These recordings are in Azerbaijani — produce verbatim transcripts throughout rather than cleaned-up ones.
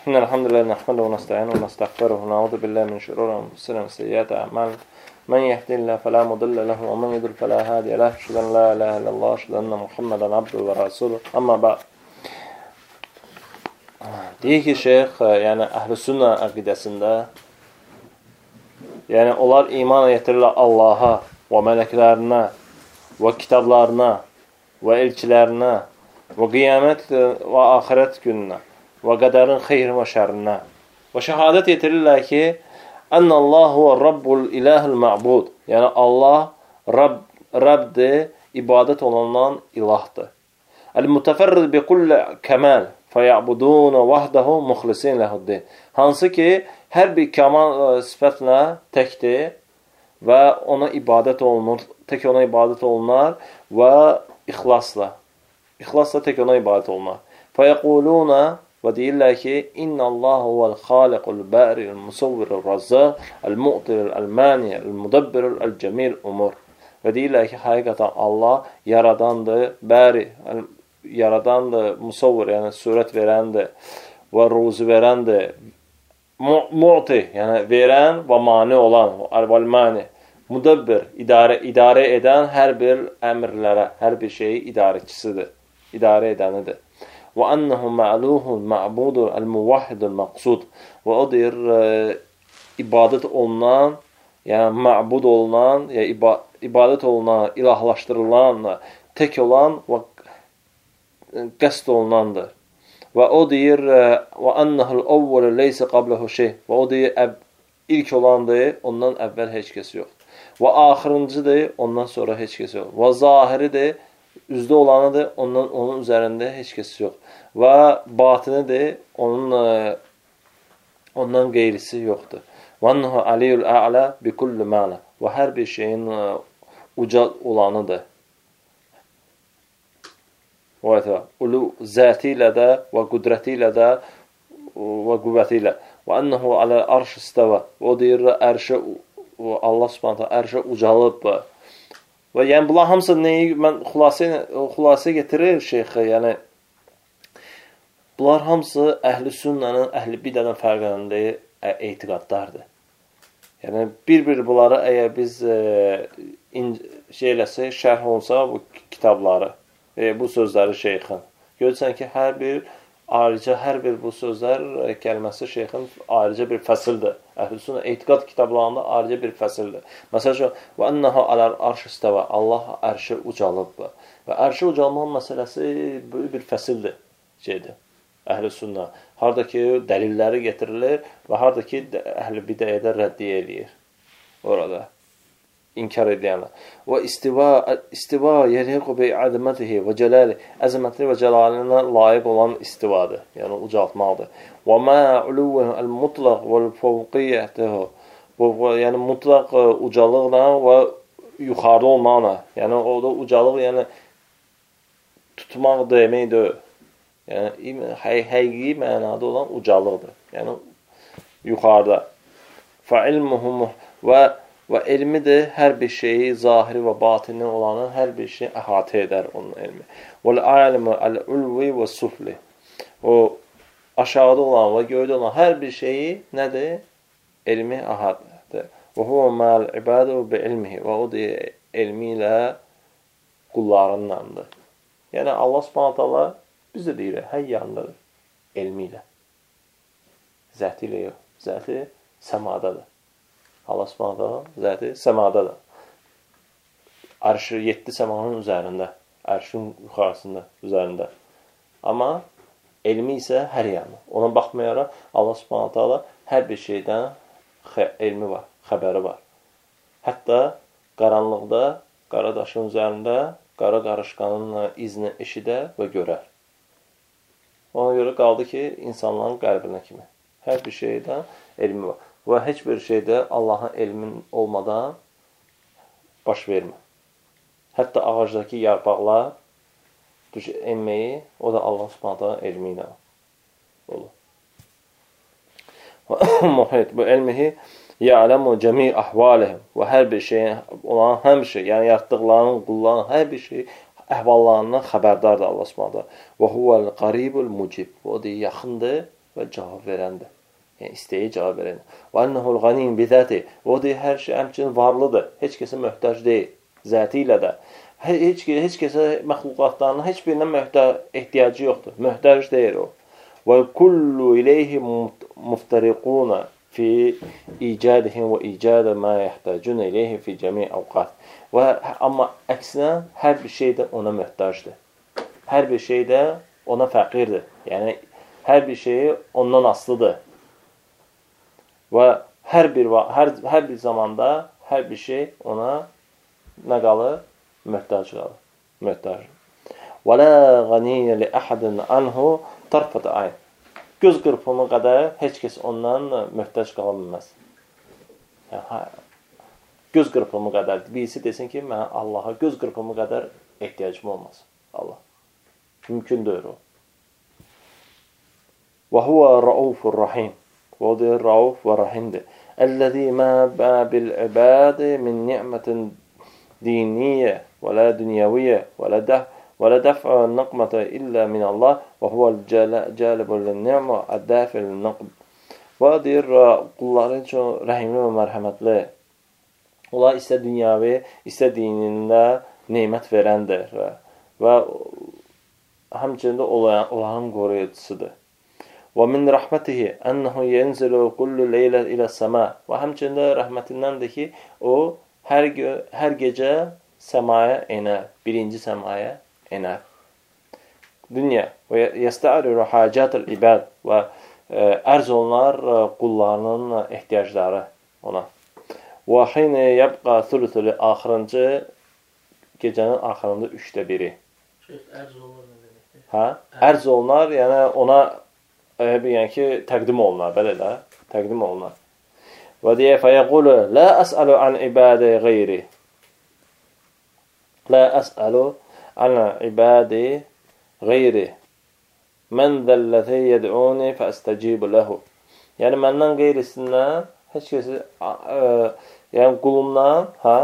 إن الحمد لله نحمده ونستعينه ونستغفره ونعوذ بالله من شرور أنفسنا وسيئات أعمالنا من يهده الله فلا مضل له ومن يضلل فلا هادي له أشهد أن لا إله إلا الله أشهد أن محمدا عبده ورسوله أما بعد. Deyir ki, şeyx, yəni Əhlüsünnə əqidəsində, yəni onlar iman yetirirlər Allaha və mələklərinə və kitablarına və elçilərinə və qiyamət və axirət gününə və qədərin xeyri və şərrinə və şəhadət yetirirlər ki, Ənəllahu və Rabbul ilahil mə'bud, yəni Allah Rab, Rabdir, ibadət olunandan ilahdır. Əl-mütəfərrid bi kulli kəməl fəyəbudun vahdahu muxlisin ləhuddi. Hansı ki, hər bir kamal sifətlə təkdir və ona ibadət olunur, tək ona ibadət olunar və ixlasla. İxlasla tək ona ibadət olunar. Fəyəquluna və deyirlər ki, İnnəllahu vəl-xaliqul bəri, el-musavvirul razzaq, el-mu'tir, el-mani, el-mudabbir, el-cəmil umur. Və deyirlər ki, həqiqətən Allah yaradandır, bəri, yaradandır, musavvir, yəni surət verəndir və ruzu verəndir, mu'ti, yəni verən və mani olan, el-mani, mudabbir, idarə, idarə edən hər bir əmrlərə, hər bir şeyi idarəçisidir, idarə edənidir. Və ənəhu mə'luhul mə'budur əl-muvahhidul məqsud. Və o deyir, e, ibadət olunan, yəni mə'bud olunan, yəni ibadət olunan, ilahlaşdırılan, tək olan və qəsd olunandır. Və o deyir, və ənəhul əvvələ leysə qabləhu şey. Və o deyir, ilk olandır, ondan əvvəl heç kəs yoxdur. Və axırıncıdır, ondan sonra heç kəs yoxdur. Və zahiridir, üzdə olanıdır, ondan, onun üzərində heç kəs yox. Və batinidir, onun, ondan qeyrisi yoxdur. Və ənəhu aliyyul ə'lə bi kulli mə'lə. Və hər bir şeyin uca olanıdır. Və ulu zəti ilə də və qüdrəti ilə də və qüvvəti ilə. Və ənəhu alə arş istəvə. O deyir, ərşə, Allah subhanətə ərşə ucalıb. Və yəni bunlar hamısı neyi, mən xülasə, xülasə getirir şeyxə, yəni bunlar hamısı əhl-i sünnənin, əhl-i bidənin fərqləndiyi etiqadlardır. Yəni bir-bir bunları əgər biz e, şey eləsək, şərh olsa bu kitabları, e, bu sözləri şeyxin, görürsən ki, hər bir ayrıca, hər bir bu sözlər gəlməsi şeyxin ayrıca bir fəsildir. Əhl-i sünnə etiqad kitablarında ayrıca bir fəsildir. Məsələn, və ənəha alər arş istəvə, Allah ərşə ucalıbdır. Və ərşə ucalmaq məsələsi böyük bir fəsildir şeydir, əhl-i sünnə. Harada ki, dəlilləri getirilir və harada ki, əhl-i bidəyədə rəddiyə eləyir. Orada inkar edənlər. Və istiva, istiva yeliqu bi əzəmətihi və cəlali, əzəmətli və cəlalinə layiq olan istivadır, yəni ucaltmaqdır. Və mə uluvuhu el-mutlaq vəl-fəvqiyyətihi, yəni mutlaq ucalıqla və yuxarıda olmaqla, yəni orada ucalıq, yəni tutmaq deməkdir. Yəni həqiqi mənada olan ucalıqdır, yəni yuxarıda. Fəilmuhum və Və elmidir, hər bir şeyi, zahiri və batini olanın hər bir şeyi əhatə edər onun elmi. Vəl-alimü əl-ulvi və sufli. O, aşağıda olan və göydə olan hər bir şeyi nədir? Elmi əhatədir. Və huvə məl-ibadə və bi-ilmihi. Və o deyir, elmi ilə qullarındandır. Yəni, Allah subhanət Allah biz də deyir, hər yandadır, elmi ilə. Zəti ilə yox, zəti səmadadır. Allah subhanətə zəti səmadadır. Ərşi yeddi səmanın üzərində, ərşin yuxarısında, üzərində. Amma elmi isə hər yanı. Ona baxmayaraq, Allah subhanətə hər bir şeydən elmi var, xəbəri var. Hətta qaranlıqda, qara daşın üzərində, qara qarışqanın izini eşidə və görər. Ona görə qaldı ki, insanların qəlbinə kimi. Hər bir şeydən elmi var. Və heç bir şeydə Allahın elmin olmadan baş vermir. Hətta ağacdakı yarpaqlar enməyi, o da Allah subhanətə elmi ilə olur. Muhit, bu elmihi ya'ləmu cəmi əhvalihim və hər bir şeyin olan həmişə, yəni yaratdıqlarının, qullarının hər bir şey əhvallarından xəbərdardır Allah subhanətə. Və huvəl qaribul mucib, o deyir, yaxındır və cavab verəndir. Yəni, istəyi cavab verəndir. Və ennəhul qanim bizəti. O deyir, hər şey həmçinin varlıdır. Heç kəsə möhtac deyil. Zəti ilə də. Heç, heç kəsə məxluqatlarına heç birindən möhtac ehtiyacı yoxdur. Möhtac deyil o. Və kullu ileyhi muftariquna fi icadihim və icadə mə yəhtəcun ileyhi fi cəmi avqat. Və amma əksinə hər bir şey də ona möhtacdır. Hər bir şey də ona fəqirdir. Yəni hər bir şey ondan asılıdır. Və hər bir hər, hər bir zamanda hər bir şey ona nə qalır? Möhtac qalır. Möhtac. Və la ganiyə li əhədin anhu tarfat ayn. Göz qırpımı qədər heç kəs ondan möhtac qala bilməz. Yəni, göz qırpımı qədər. Birisi desin ki, mən Allaha göz qırpımı qədər ehtiyacım olmaz. Allah. Mümkün deyil o. Və huvə raufur rahim. O deyir, rauf və rahimdir. Əl-ləzi mə bil ibadə min ni'mətin diniyyə və la dünyəviyyə və la dəh və la dəf'ə nəqmətə illə minəllah və huvəl cəlibul ni'mə əddəfil nəqm. Və deyir, qulların üçün rəhimli və mərhəmətli. Onlar istə dünyəvi, istə dinində neymət verəndir və, və həmçində onların qoruyucusudur. Və min rəhmətihi ənəhu yenzilu kullu leylə ilə səmə. Və həmçində rəhmətindəndir ki, o hər, hər gecə səmaya enər, birinci səmaya enər. Dünya və yəstəriru hacətəl ibad və ərz olunar qullarının ehtiyacları ona. Və xeyni yəbqa thuluthuli axırıncı gecənin axırında üçdə biri. Ərz olunar nə deməkdir? Hə? Ərz olunar, yəni ona yəni ki, təqdim olunar, belə də, təqdim olunar. Və deyə, fəyəqulu, lə əsəlu ən ibadə qeyri. Lə əsəlu ən ibadə qeyri. Mən zəlləti yəd'uni fəəstəcibu ləhu. Yəni, məndən qeyrisindən, heç kəsi, yəni qulumdan, hə,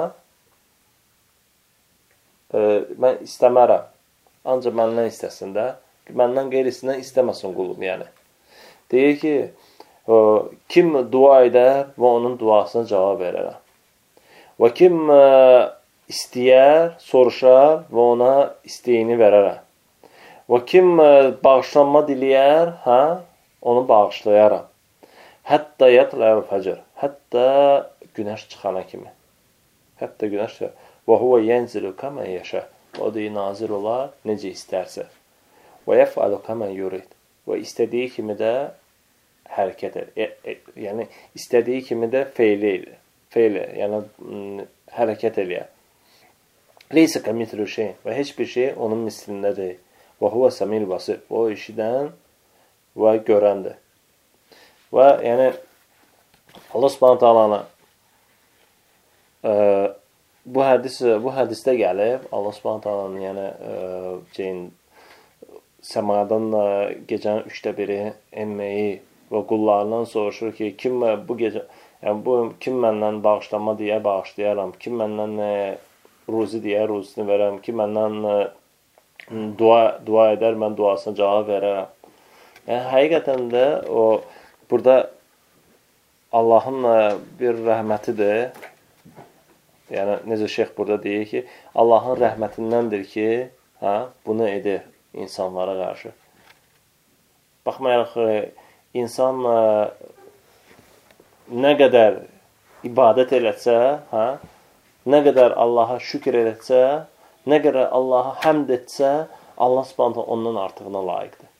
e, mən istəmərəm. Ancaq məndən istəsin də, məndən qeyrisindən istəməsin qulum, yəni. Deyir ki, kim dua edər və onun duasına cavab verərəm. Və kim istəyər, soruşar və ona istəyini verərəm. Və kim bağışlanma diləyər, hə, onu bağışlayaram. Hətta yatləl fəcr, hətta günəş çıxana kimi. Hətta günəş çıxana. Və huvə yənzilu kəmən yaşa. O deyir, nazir olar, necə istərsə. Və yəfəlu kəmən yurid. Və istədiyi kimi də hərəkət edir. E, e, yəni, istədiyi kimi də feyli edir. Feyli, yəni hərəkət edir. Leysə kəmitru şey. Və heç bir şey onun mislində deyil. Və huvə səmil basir. O işidən və görəndir. Və yəni, Allah subhanət alana e, bu, hədis, bu hədisdə gəlib, Allah subhanət alanın yəni, e, şeyin, səmadan gecənin üçdə biri enməyi və qullarından soruşur ki, kim bu gecə, yəni bu kim məndən bağışlanma deyə bağışlayaram, kim məndən e, ruzi deyə ruzisini verərəm, kim məndən e, dua, dua edər, mən duasına cavab verərəm. Yəni, həqiqətən də o, burada Allahın e, bir rəhmətidir. Yəni, necə şeyx burada deyir ki, Allahın rəhmətindəndir ki, hə, bunu edir insanlara qarşı. Baxmayaraq, insan ə, nə qədər ibadət elətsə, hə, nə qədər Allaha şükür elətsə, nə qədər Allaha həmd etsə, Allah subhanətə ondan artığına layiqdir.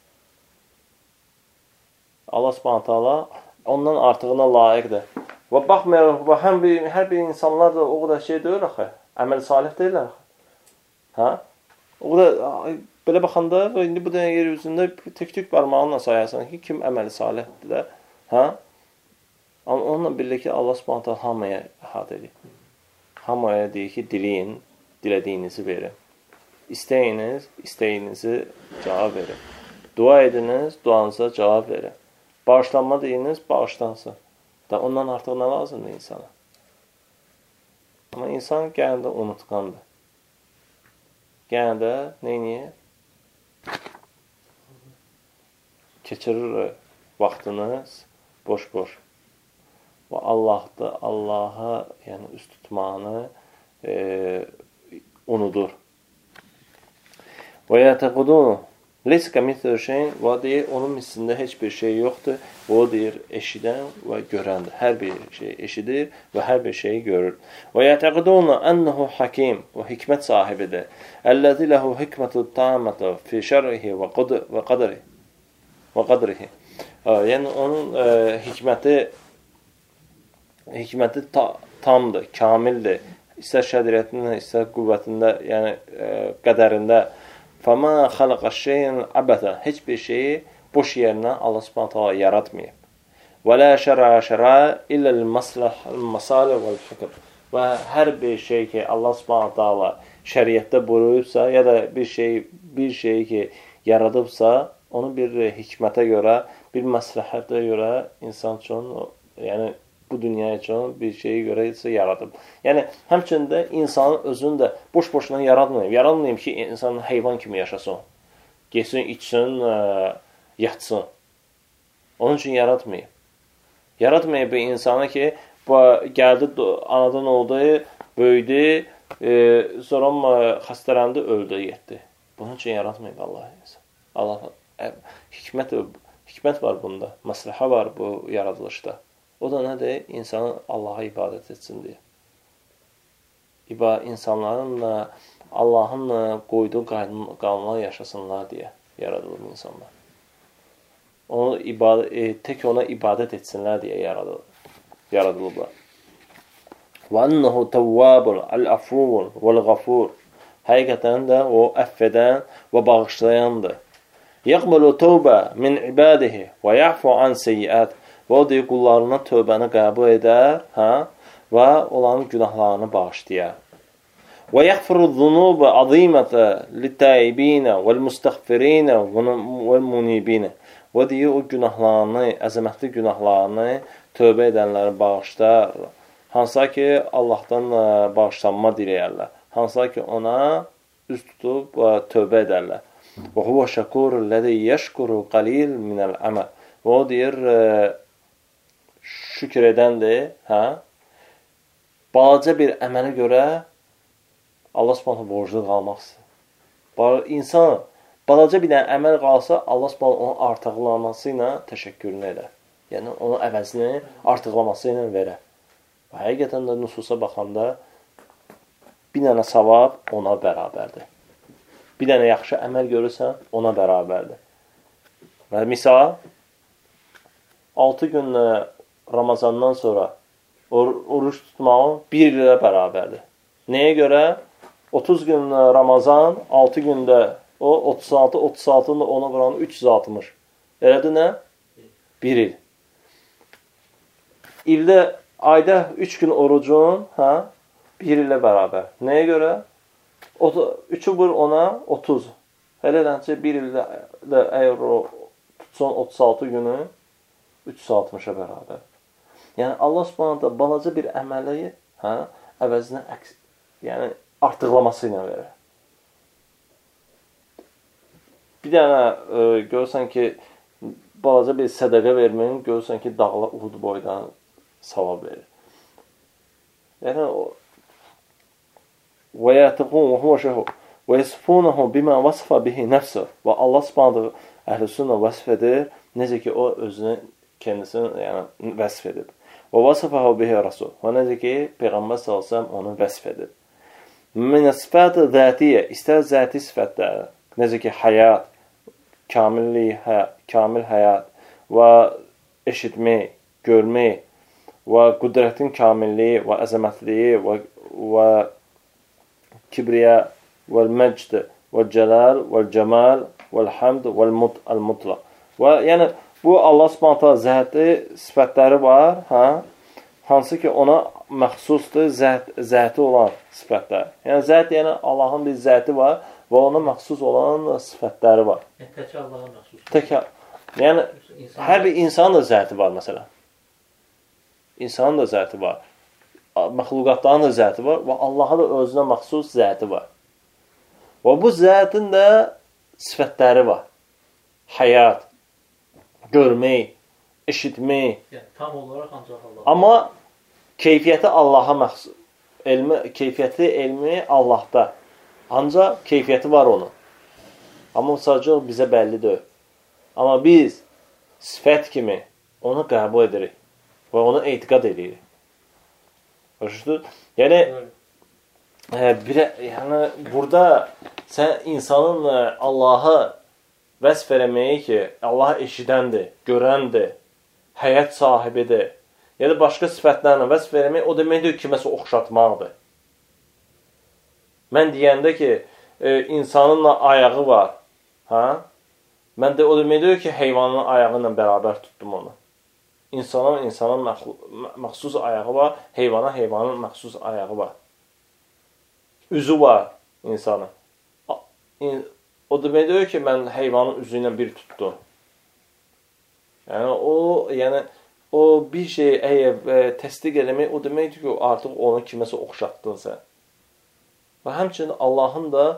Allah subhanətə ondan artığına layiqdir. Və baxmayaraq, həm bir, hər bir insanlar da o qədər şey deyir axı, əməl salih deyirlər axı. Hə? O qədər, belə baxanda, indi bu dənə yer üzündə tük-tük barmağınla sayarsan ki, kim əməli salihdir də, hə? Amma onunla birlikdə Allah subhanətə hamıya əhat edir. Hamıya deyir ki, diləyin, dilədiyinizi verin. İstəyiniz, istəyinizi cavab verin. Dua ediniz, duanıza cavab verin. Bağışlanma deyiniz, bağışlansın. Da ondan artıq nə lazımdır insana? Amma insan gələn də unutqandır. Gələn də neyniyir? Keçirir vaxtınız boş-boş. Və Allahda, Allaha yəni üst tutmanı e, unudur. Və yətəqudun leysə kəmithli şeyin və deyir, onun mislində heç bir şey yoxdur. O deyir, eşidən və görəndir. Hər bir şey eşidir və hər bir şeyi görür. Və yətəqudun ənəhu hakim və hikmət sahibidir. Əlləzi ləhu hikmətu tamətə fi şərrihi və qədrihi. Və qədrihi. Yəni, onun e, hikməti hikməti ta, tamdır, kamildir. İstər şəriətində, istər qüvvətində, yəni e, qədərində. Fəmə xaləqə şeyin əbətən. Heç bir şeyi boş yerinə Allah Subhanahu taala yaratmayıb. Və lə şərə şərə illəl masalih vəl fikr. Və hər bir şey ki, Allah Subhanahu taala şəriətdə buyurubsa, ya da bir şey bir şeyi ki, yaradıbsa, onu bir hikmətə görə, bir məsləhətə görə insan üçün, yəni bu dünya üçün bir şeyi görə isə yaradıb. Yəni, həmçində insanın özünü də boş-boşuna yaratmayıb. Yaratmayıb ki, insan heyvan kimi yaşasın. Geçsin, içsin, ə, yatsın. Onun üçün yaratmayıb. Yaratmayıb bir insanı ki, gəldi, anadan oldu, böyüdü, e, sonra xəstələndi, öldü, getdi. Bunun üçün yaratmayıb Allah. Allah hikmət, hikmət var bunda, məsləhə var bu yaradılışda. O da nədir? İnsanın Allaha ibadət etsin deyə. İba, insanların Allahın qoyduğu qanunlar yaşasınlar deyə yaradılır insanlar. Onu ibadət, e, tək ona ibadət etsinlər deyə yaradılır, yaradılıblar. Və ənəhu təvvabun, əl-əfuvun, vəl-ғafur. Həqiqətən də o əffədən və bağışlayandır. Yəqbəlu tövbə min ibadihi və ya'fu an seyyiət. Və o deyir, qullarına tövbəni qəbul edər, hə? Və onların günahlarını bağışlayar. Və yəğfiru zunubə azimətə littəibinə vəl-müstəğfirinə vəl-munibinə. Və deyir, o günahlarını, əzəmətli günahlarını tövbə edənləri bağışlar. Hansısa ki, Allahdan bağışlanma diləyərlər. Hansısa ki, ona üst tutub tövbə edərlər. Və huvə şəkur ləzi yəşkuru qalil minəl əməl. Və o deyir, şükür edəndir, hə? Balaca bir əmələ görə Allah Subhanahu borclu qalmaq istəyir. İnsan balaca bir əməl qalsa, Allah Subhanahu onun artıqlaması ilə təşəkkürünü edər. Yəni, onun əvəzini artıqlaması ilə verər. Və həqiqətən də nususa baxanda bir dənə savab ona bərabərdir. Bir dənə yaxşı əməl görürsən, ona bərabərdir. Və misal, altı gün Ramazandan sonra or oruç tutmağın bir ilə bərabərdir. Nəyə görə? otuz gün Ramazan, altı gündə o otuz altı, otuz altı ona vuran üç yüz altmış. Elədir nə? bir il. İldə, ayda üç gün orucun, hə? bir ilə bərabər. Nəyə görə? üçü vur ona otuz. Elə dəncə bir ildə də əgər o tutsan otuz altı günü üç yüz altmışa bərabər. Yəni, Allah Subhanahu da balaca bir əməli, hə, əvəzinə əks, yəni, artıqlaması ilə verir. Bir dənə e, görürsən ki, balaca bir sədəqə verməyin, görürsən ki, dağla Uhud boydan savab verir. Yəni, o və yətəqun və huvə şəhu və yəsifunahu bimə vasfa bihi nəfsə və Allah Subhanahu əhlüsünlə vəsf edir, necə ki, o özünü, kendisini yəni, vəsf edib. Və vasıfahu bihi rasul. Və necə ki, Peyğəmbər sallallahu onu vəsf edib. Minə sifət-i zətiyyə, istər zəti sifətləri, necə ki, həyat, kamillik, hə, kamil həyat və eşitmək, görmək və qüdrətin kamilliyi və əzəmətliyi və, və kibriyə və məcd və cəlal və cəmal və hamd və mutla. Və yəni, bu Allah Subhanahu zəti sifətləri var, hə? Hansı ki ona məxsusdur, zət, zəti olan sifətlər. Yəni zət, yəni Allahın bir zəti var və ona məxsus olan sifətləri var. Tək Allaha məxsus. Tək, yəni İnsan hər bir insanın da zəti var məsələn. İnsanın da zəti var. Məxluqatların da zəti var və Allaha da özünə məxsus zəti var. Və bu zətin də sifətləri var. Həyat, görmək, eşitmək. Yəni tam olaraq ancaq Allah. Amma keyfiyyəti Allaha məxsus. Elmi, keyfiyyəti elmi Allahda. Ancaq keyfiyyəti var onun. Amma sadəcə bizə bəlli deyil. Amma biz sifət kimi onu qəbul edirik və onu etiqad edirik. Başa Yəni e, bir, yəni burada sən insanın Allahı vəsf eləməyi ki, Allah eşidəndir, görəndir, həyat sahibidir. Ya da başqa sifətlərlə vəsf eləmək o deməkdir ki, kiməsə oxşatmaqdır. Mən deyəndə ki, e, insanın ayağı var. Hə? Mən də o deməkdir ki, heyvanın ayağı ilə bərabər tutdum onu. İnsanın insanın məxsus ayağı var, heyvana heyvanın məxsus ayağı var. Üzü var insanın. O deməkdir ki, mən heyvanın üzü ilə bir tutdum. Yəni o, yəni o bir şey əgər e, təsdiq eləmək o deməkdir ki, artıq onu kiməsə oxşatdın sən. Və həmçinin Allahın da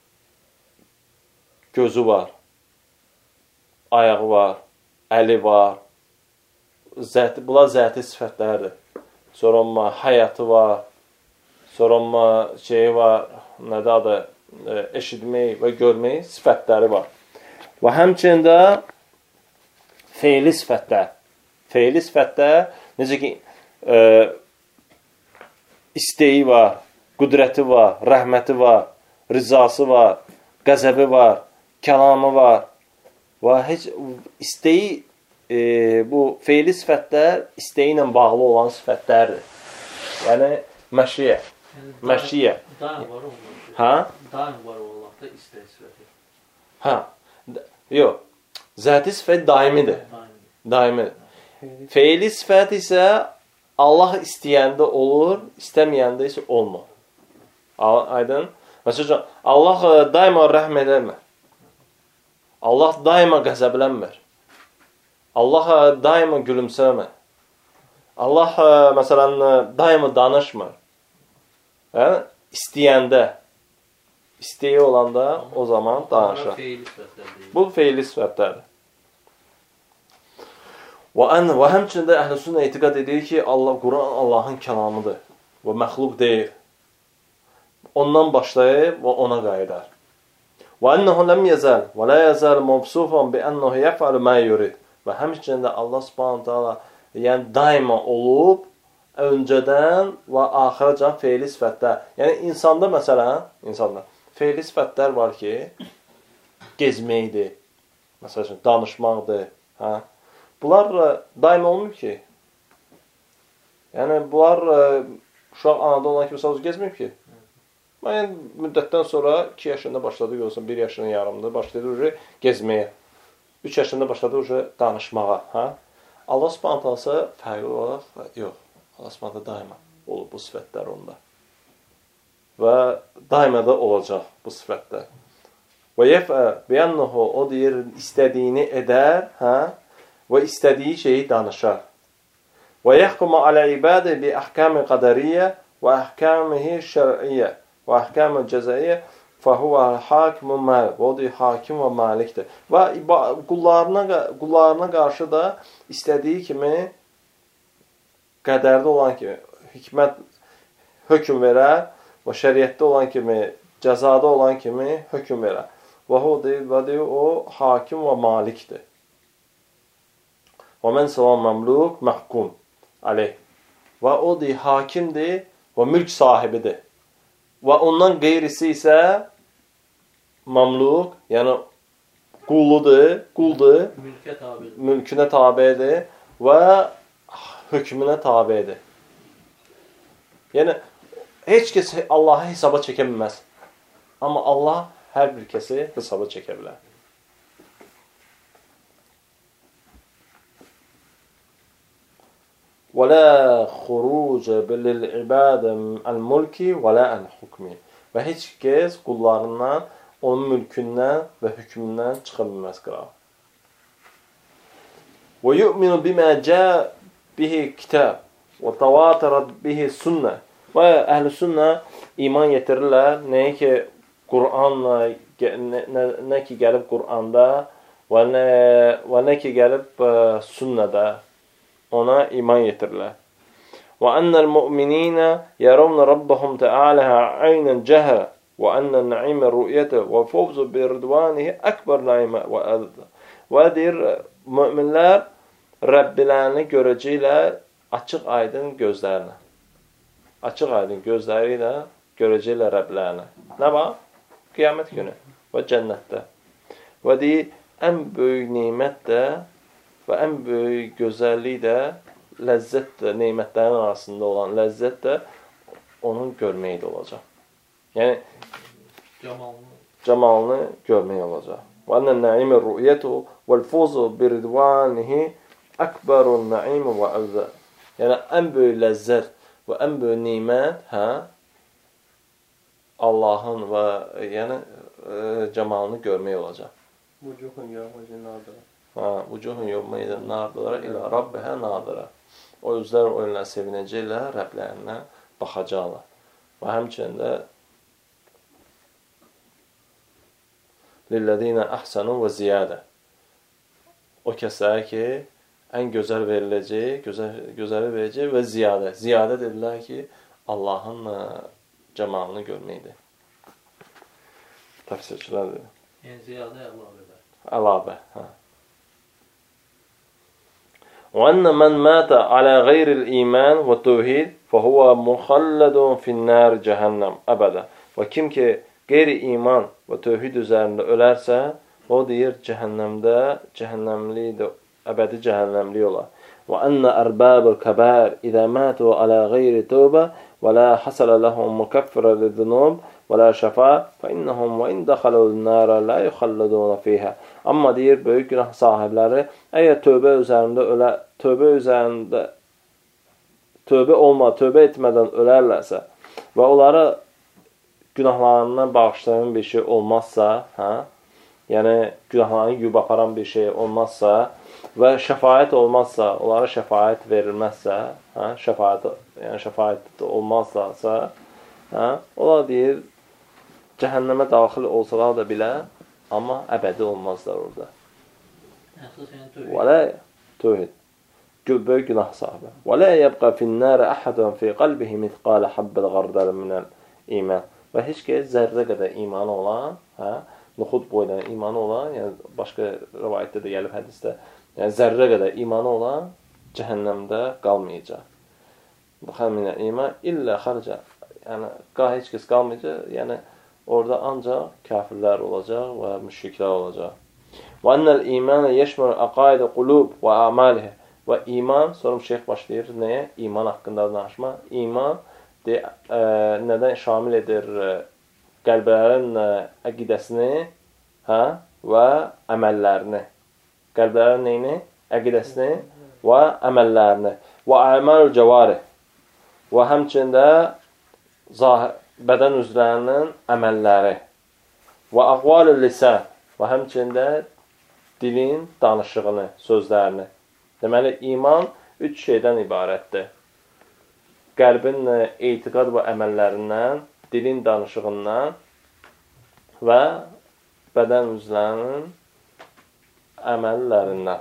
gözü var, ayağı var, əli var. Zəti, bunlar zəti sifətlərdir. Sonra amma həyatı var, sonra amma şeyi var, nədə adı, e, eşitmək və görmək sifətləri var. Və həmçinin də feili sifətlər. Feili sifətlər, necə ki, e, istəyi var, qüdrəti var, rəhməti var, rizası var, qəzəbi var, kəlamı var. Və heç istəyi, e, bu feili sifətlər istəyi ilə bağlı olan sifətlərdir. Yəni, məşiyə. Yəni, məşiyə. Daim var o. Hə? Daim var o Allahda istəyi sifəti. Hə. Yox. Zəti sifət daimidir. Daimidir. Feili sifət isə Allah istəyəndə olur, istəməyəndə isə olmur. Aydın? Məsələn, Allah daima rəhm edəmir. Allah daima qəzəblənmir. Allah daima gülümsəmir. Allah, məsələn, daima danışmır. Hə? İstəyəndə, istəyi olanda o zaman danışır. Bu feili sifətlərdir. Və, ən, və həmçində əhl-i sünnə etiqad edir ki, Allah, Quran Allahın kəlamıdır və məxluq deyil. Ondan başlayıb və ona qayıdar. Və ənəhu ləm yəzəl və lə yəzəl mövsufan bi ənəhu yəfəl mə yurid. Və həmçində Allah subhanahu ta'ala yəni daima olub, öncədən və axıracan feili sifətlər. Yəni insanda məsələn, insanda feili sifətlər var ki, gezməkdir, məsələn, danışmaqdır. Hə? Bunlar daima olmur ki. Yəni bunlar uşaq anada olan kimi sadəcə gezməyib ki. Yəni müddətdən sonra iki yaşında başladı, görürsən, bir yaşının yarımında başladı gezməyə. üç yaşında başladı danışmağa. Hə? Allah subhanahu ta'ala fərqli olaraq, yox. Allah subhanahu ta'ala daima olur bu sifətlər onda. Və daima da olacaq bu sifətlər. Və yəfə biyənnuhu, o deyir, istədiyini edər, hə? Və istədiyi şeyi danışar. Və yəhkumu alə ibadə bi əhkam-ı qədəriyyə və əhkam-ı şər'iyyə və əhkam-ı cəzəyyə fəhuvə hakimun məlik. O deyir, hakim və məlikdir. Və qullarına, qullarına qarşı da istədiyi kimi qədərdə olan kimi hikmət hökm verər və şəriətdə olan kimi, cəzada olan kimi hökm verər. Və o deyir, və deyir, o hakim və malikdir. Və mən səvən məmluk məhkum aleyh. Və o deyir, hakimdir və mülk sahibidir. Və ondan qeyrisi isə mamluk, yəni qulludur, quldur, mülkə tabidir. Mülkünə tabidir və hökmünə tabidir. Yəni, heç kəs Allahı hesaba çəkə bilməz. Amma Allah hər bir kəsi hesaba çəkə bilər. وَلَا خُرُوجَ بِلِلْعِبَادَ الْمُلْكِ وَلَا الْحُكْمِ. Və heç kəs qullarından, onun mülkündən və hökmündən çıxa bilməz qırar. وَيُؤْمِنُ بِمَا جَاءَ بِهِ كِتَابِ وَتَوَاتَرَتْ بِهِ سُنَّةِ. Və əhl-i sünnə iman yetirirlər, nəyə ki, Qur'anla, nə, nə, nə ki gəlib Qur'anda və nə, və nə ki gəlib sünnədə, ona iman yetirirlər. Və ennel mu'minina yarawna rabbahum ta'ala aynan jahra və ennel na'ima ru'yata və fawzu bi ridvanihi akbar na'ima və azza. Və deyir, müminlər Rəbbilərini görəcəklər açıq aydın gözlərinə. Açıq aydın gözləri ilə görəcəklər Rəbbilərini. Nə var? Qiyamət günü və cənnətdə. Və deyir, ən böyük nemət də və ən böyük gözəllik də, ləzzət də, nemətlərin arasında olan ləzzət də onun görməkdə olacaq. Yəni, Camalını, camalını görmək olacaq. Və ənən nəimi rü'yətu vəl-fuzu biridvanihi əkbərun nəimi və əvzə. Yəni, ən böyük ləzzət və ən böyük nemət, hə, Allahın və yəni, e, camalını görmək olacaq. Vucuhun yawma'idin nadira. Ha, vucuhun yawma'idin nadira ilə Rabbihə nadira. O özlər o ilə sevinəcəklər, Rəblərinə baxacaqlar. Və həmçinin də lillezina ahsanu və ziyadə. O kəslərə ki, ən gözəl veriləcək, gözəl, gözəli verəcək və ziyadə. Ziyadə dedilər ki, Allahın camalını görməkdir. Təfsirçilərdir. yəni ziyadə əlavələr. Əlavə, hə. وأن من مات على غير الإيمان والتوحيد فهو مخلد في النار جهنم أبدا. Və kim ki qeyri iman və tövhid üzərində ölərsə, o deyir cəhənnəmdə, cəhənnəmlidir, əbədi cəhənnəmli olar. Və ənə ərbabul kəbər idə mətu alə qeyri tövbə və la hasələ ləhum mükəffirə lidunub və la şəfa fə innəhum və in dəxəlul nərə la yuxalladuna fiyhə. Amma deyir, böyük günah sahibləri, əgər tövbə üzərində ölə, tövbə üzərində tövbə olma, tövbə etmədən ölərlərsə və onları günahlarından bağışlayan bir şey olmazsa, hə? Yəni günahlarını yuyub aparan bir şey olmazsa və şəfaət olmazsa, onlara şəfaət verilməzsə, hə? Şəfaət, yəni şəfaət olmazsa, hə? Onlar deyir, cəhənnəmə daxil olsalar da bilə, amma əbədi olmazlar orada. Və lə tövhid. Böyük günah sahibi. Və lə yəbqə finnərə əhədən fi qalbihi mitqalə habbəl qardəl minəl iman. Və heç ki, zərrə qədər imanı olan, hə? Nuxud boydan imanı olan, yəni başqa rivayətdə də gəlib hədisdə, yəni zərrə qədər imanı olan cəhənnəmdə qalmayacaq. Baxan minəl iman illə xarca. Yəni, qah heç kəs qalmayacaq, yəni orada ancaq kafirlər olacaq və müşriklər olacaq. Və ennəl imanə yeşmər əqaidə qulub və əməlihə. Və iman, sonra şeyx başlayır nəyə? İman haqqında danışma. İman de, ə, nədən şamil edir ə, qəlblərin ə, əqidəsini, hə? Və əməllərini. Qəlblərin neyini? Əqidəsini və əməllərini. Və əməlül cəvari. Və həmçində zahir, bədən üzvlərinin əməlləri və əqvalül lisan və həmçində dilin danışığını, sözlərini. Deməli, iman üç şeydən ibarətdir. Qəlbin etiqad və əməllərindən, dilin danışığından və bədən üzvlərinin əməllərindən.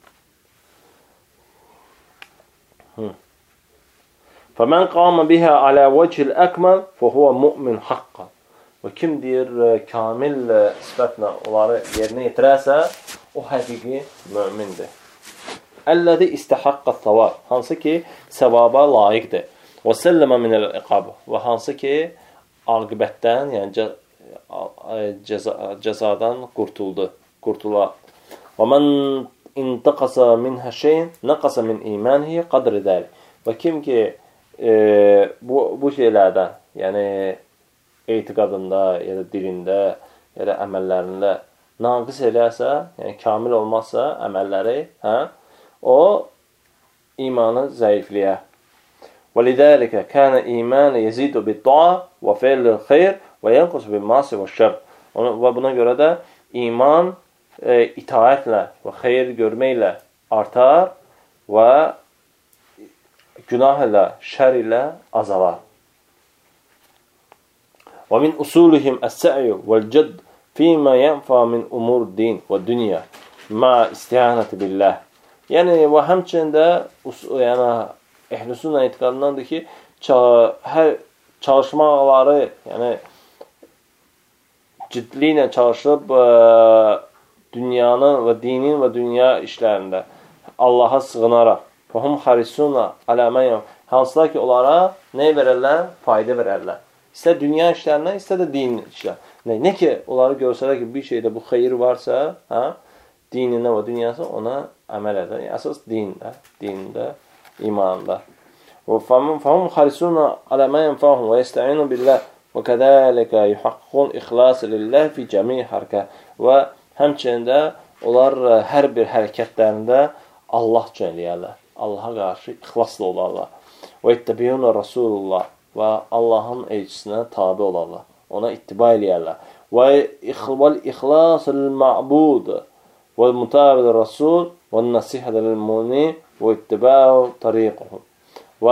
Hı. فَمَنْ قَامَ بِهَا عَلَى وَجْهِ الْأَكْمَلِ فَهُوَ مُؤْمِنْ حَقًّا. Və kim deyir, kamil sifətlə onları yerinə yetirərsə, o həqiqi mömindir. Əlləzi istəhəqqə savab, hansı ki, səvaba layiqdir. Və səlləmə minəl iqab, və hansı ki, aqibətdən, yəni cəza, cəzadan qurtuldu, qurtular. Və mən intəqəsə minhə şeyin, nəqəsə min imanhi qadri dəli. Və kim ki, e, bu, bu şeylərdən, yəni etiqadında, ya da dilində, ya da əməllərində naqis eləsə, yəni kamil olmazsa əməlləri, hə? O imanı zəifləyər. وَلِذَٰلِكَ كَانَ إِيمَانَ يَزِيدُ بِالطَّاعَةِ وَفَعْلِ الْخَيْرِ وَيَنْقُصُ بِالْمَعْصِيَةِ وَالشَّرِّ. Və buna görə də iman e, itaətlə və xeyir görməklə artar və günah ilə, şər ilə azalar. وَمِنْ أُصُولِهِمْ السَّعْيُ وَالْجَدْ فِي مَا يَنْفَى مِنْ أُمُورِ الدِّينِ وَالدُّنْيَا مَعَ إِسْتِعَانَةِ بِاللَّهِ. Yəni, və həmçinin də yəni, Əhl-i Sünnə etiqadındandır ki, hər çalışmaları, yəni ciddiliklə çalışıb ə, dünyanın və dinin və dünya işlərində Allaha sığınaraq, fəhum xarisunə aləməyyəm, hansılar ki, onlara nə verərlər? Fayda verərlər. İstə dünya işlərinə, istə də din işlər. Nə, nə ki, onları görsələr ki, bir şeydə bu xeyir varsa, hə, dininə və dünyası ona əməl edir. Yəni, əsas dində, dində, imanda. فهم خالصون على ما ينفعهم ويستعينوا بالله وكذلك يحققون إخلاص لله في جميع حركة və həmçinin də onlar hər bir hərəkətlərində Allah üçün eləyərlər. Allaha qarşı ixlaslı olarlar. Və ittəbiyunə Rasulullah və Allahın elçisinə tabi olarlar. Ona ittiba eləyərlər. Və ixlasıl ma'bud və mutabidir Rasul və nəsihədə lil-muni və ittibau tariquhum. Və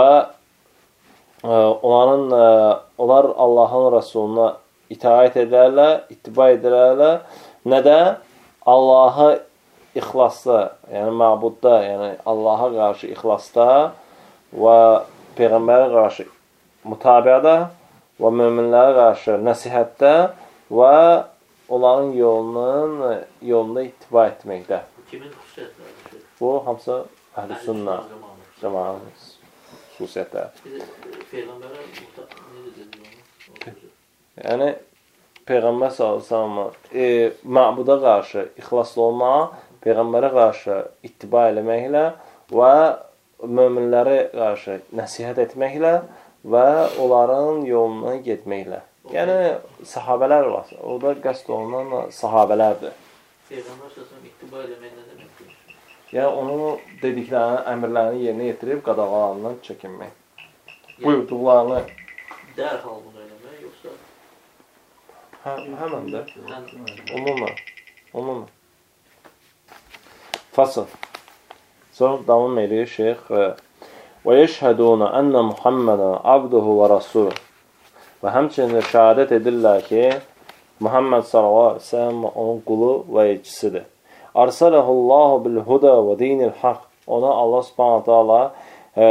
ə, onların, ə, onlar Allahın Rasuluna itaət edərlər, ittiba edərlər. Nə də Allaha ixlasda, yəni məbudda, yəni Allaha qarşı ixlasda və Peyğəmbərə qarşı mutabiədə və möminlərə qarşı nəsihətdə və onların yolunun, yolunda ittiba etməkdə. Kimin xüsusiyyətləri? Bu, hamısı Əhl-i Sünnə cəmaatımız. Xüsusiyyətlər. Peyğəmbərə necə dedi onu? Yəni, Peyğəmbər sallallahu e, məbuda qarşı ixlaslı olmaq, Peyğəmbərə qarşı ittiba eləməklə və möminlərə qarşı nəsihət etməklə və onların yoluna getməklə. Yəni, sahabələr var. Orada qəsd olunan sahabələrdir. Peyğəmbər sallallahu ittiba eləmək nə deməkdir? Yəni, onun dediklərini, əmrlərini yerinə yetirib qadağalarından çəkinmək. Yəni, buyurduqlarını dərhal bunu eləmək, yoxsa? Hə, həmən də. Onunla. Onunla. Fasıl. Sonra davam edir şeyx. Və yeşhədunə ənə Muhammədən abduhu və rasul. Və həmçinin şəhadət edirlər ki, Muhammed sallallahu aleyhi ve sellem onun qulu və elçisidir. Arsaləhullahu bil-huda və dinil haqq. Ona Allah subhanahu ta'ala e,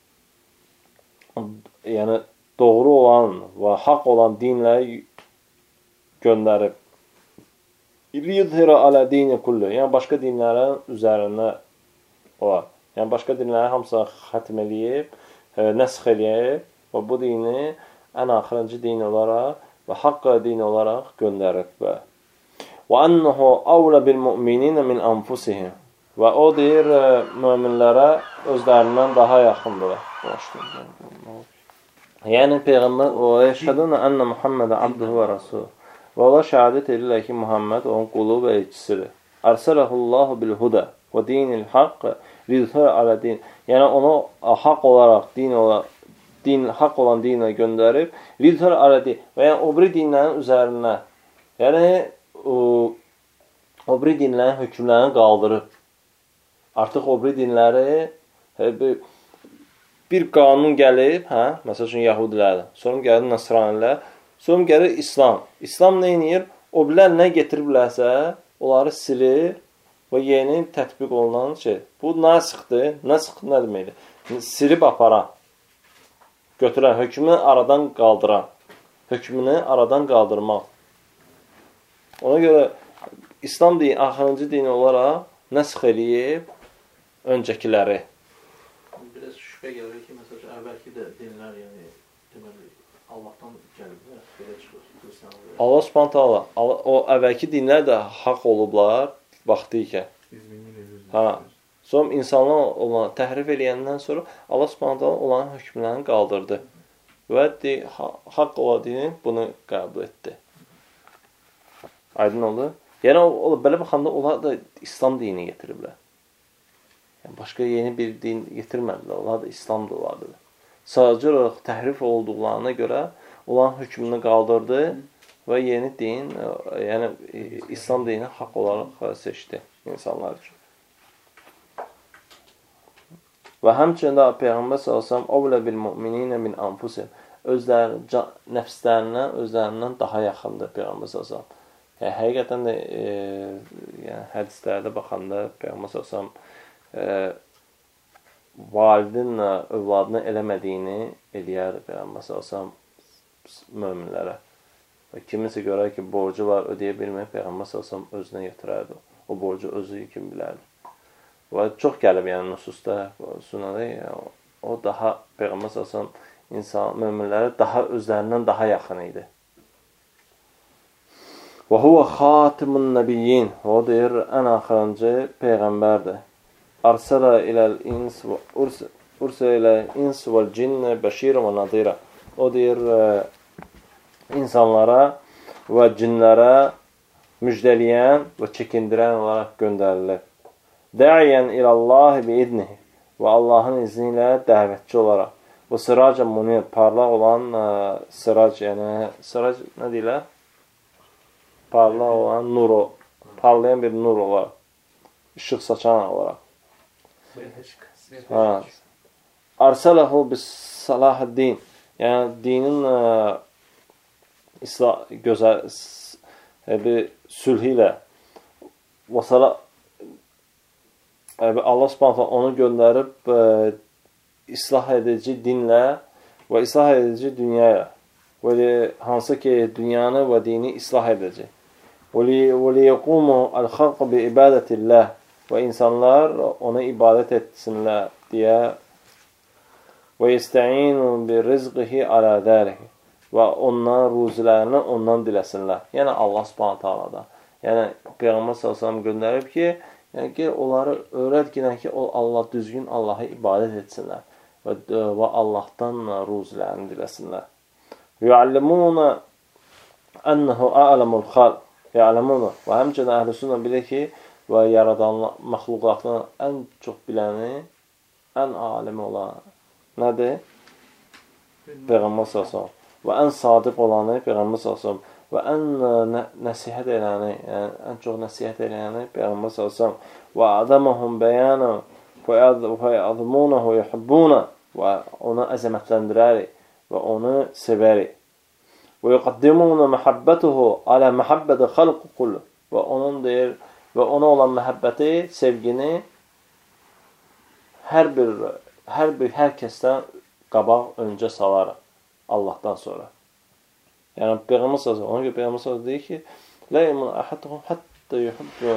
yəni doğru olan və haqq olan dinləri göndərib. Liyudhira alə dini kullu. Yəni, başqa dinlərin üzərində olar. Yəni, başqa dinləri hamısını xətm eləyib, e, nəsx eləyib və bu dini ən axırıncı din olaraq və haqqa din olaraq göndərib. Və annahu awla bil mu'minina min anfusihim. Və o deyir, möminlərə özlərindən daha yaxındır. Yəni Peyğəmbər o yeşhədunə ənə Muhammədə abduhu və rasul. Və onlar şəhadət edirlər ki, Muhammed onun qulu və elçisidir. Arsaləhullahu bil huda və dinil haqq liyudhira alə din. Yəni onu haqq olaraq, din olaraq, din haqq olan dinlə göndərib, liyudhira alə din. Və yəni o biri dinlərin üzərinə. Yəni o, o biri dinlərin hökmlərini qaldırıb. Artıq o biri dinləri bir, bir qanun gəlib, hə? Məsəl üçün Yahudilərdir, sonra gəlir Nasranilər, sonra gəlir İslam. İslam nə edir? O birilər nə getiriblərsə, onları silir və yeni tətbiq olunan şey. Bu nasixdir. Nasix nə deməkdir? Silib aparan, götürən, hökmünü aradan qaldıran, hökmünü aradan qaldırmaq. Ona görə İslam dini, axırıncı dini olaraq nəsx eləyib öncəkiləri. Biraz şübhə gəlir ki, məsələn, əvvəlki də dinlər, yəni, deməli, Allahdan gəliblər, belə çıxır, Hristiyanlıqlar. Allah subhanahu ta'ala, o əvvəlki dinlər də haqq olublar vaxtı ikən. Hə. Sonra insanlar olan təhrif eləyəndən sonra Allah subhanahu ta'ala onların hökmlərini qaldırdı. Və de, ha, haqq olan dini bunu qəbul etdi. Aydın oldu. Yəni, o, belə baxanda onlar da İslam dini getiriblər. Yəni, başqa yeni bir din getirmədilər. Onlar da İslam duvardır. Sadəcə olaraq təhrif olduqlarına görə onların hökmünü qaldırdı və yeni din, yəni İslam dini haqq olaraq seçdi insanlar üçün. Və həmçində Peyğəmbər sallallahu əleyhi və səlləm "Avla bil mu'minina min anfusihim." Özləri nəfslərinə, özlərindən daha yaxındır Peyğəmbər sallallahu əleyhi və səlləm. Yəni həqiqətən də e, yəni hədislərdə baxanda Peyğəmbər sallallahu əleyhi və səlləm e, validinlə övladını eləmədiyini eləyər Peyğəmbər sallallahu möminlərə. Və kiminsə görər ki, borcu var, ödəyə bilmək, Peyğəmbər sallallahu özünə yetirərdi. O borcu özü kim bilərdi. Və çox gəlib, yəni nususda, sunnada, yəni, o daha Peyğəmbər sallallahu insan möminlərə daha özlərindən daha yaxın idi. Və huve xatimun nəbiyyin. O deyir, ən axırıncı Peyğəmbərdir. Arsala iləl ins və ursa iləl ins vəl cinnə bəşirə və nadira. O deyir, insanlara və cinlərə müjdələyən və çəkindirən olaraq göndərilir. Dəiyən iləllahi bi idnihi. Və Allahın izni ilə dəvətçi olaraq. Bu sırac munir, parlaq olan sırac, yəni sırac nə deyirlər? Parlaq olan nur, parlayan bir nur olaraq. İşıq saçan olaraq. Ha. Arsalahu bis salahuddin. Yəni dinin ə, islah gözəl bir sülhü ilə və sala Allah Subhanahu onu göndərib ə, islah edici dinlə və islah edici dünyaya. Və hansı ki dünyanı və dini islah edəcək. Və liyaqumu al-xalqu bi ibadətillah. Və insanlar ona ibadət etsinlər deyə və yestəinu bi rizqihi alə dəlihi və ondan ruzilərini ondan diləsinlər. Yəni Allah Subhanahu taala. Yəni Peyğəmbər sallallahu əleyhi və səlləm göndərib ki, yəni ki onları öyrətginə ki, o Allah düzgün Allah'a ibadət etsinlər və, və Allahdan ruzilərini diləsinlər. Yuallimuna ennehu a'lamul xalq. Ya'lamuna. Və həmçinin əhl-i bilir ki, və yaradan məxluqatın ən çox biləni, ən alim olan nədir? Peyğəmbər sallallahu və ən sadiq olanı Peyğəmbər sallallahu və ən nə nəsihət edəni, yəni ən çox nəsihət edəni Peyğəmbər sallallahu və adamahum bəyana və ya'zumunahu yuhibbuna və onu əzəmətləndirər və onu sevər. Və yuqaddimuna mahabbatuhu ala mahabbati xalqi kullu və onun deyir və ona olan məhəbbəti, sevgini hər bir, hər bir, hər kəsdən qabaq öncə salar Allahdan sonra. Yəni, Peyğəmbər sallallahu ona görə Peyğəmbər sallallahu deyir ki, la yemun ahaduhum hatta yuhibbu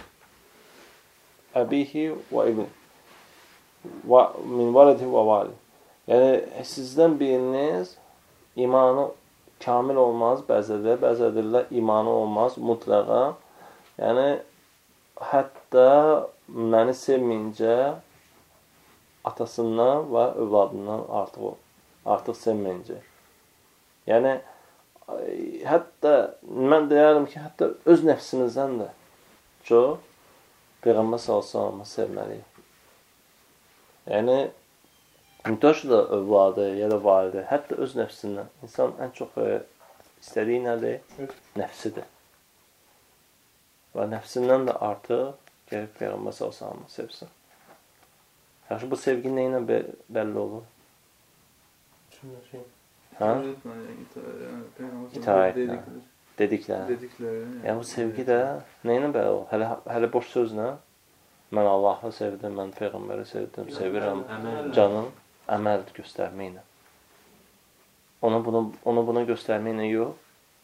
abihi və ibni və min validihi və valid. Yəni, sizdən biriniz imanı kamil olmaz, bəzədə, bəzədirlər imanı olmaz, mutlaqa. Yəni, hətta məni sevməyincə atasından və övladından artıq, artıq sevməyincə. Yəni, hətta mən deyərəm ki, hətta öz nəfsimizdən də çox Peyğəmbər sallallahu sevməliyik. Yəni, mütəş da övladı ya da valide, hətta öz nəfsindən. İnsan ən çox istədiyi nədir? Nəfsidir. Və nəfsindən də artıq gəlib Peyğəmbər sallallahu sevsin. Yaxşı, bu sevgi nə ilə bəlli olur? Hə? İtaətlə. Dedikləri. Yəni, bu sevgi də nə ilə bəlli olur? Hələ, hələ boş sözlə mən Allahı sevdim, mən Peyğəmbəri sevdim, sevirəm, canım, əməl göstərməklə. Onu bunu, onu buna göstərməklə yox,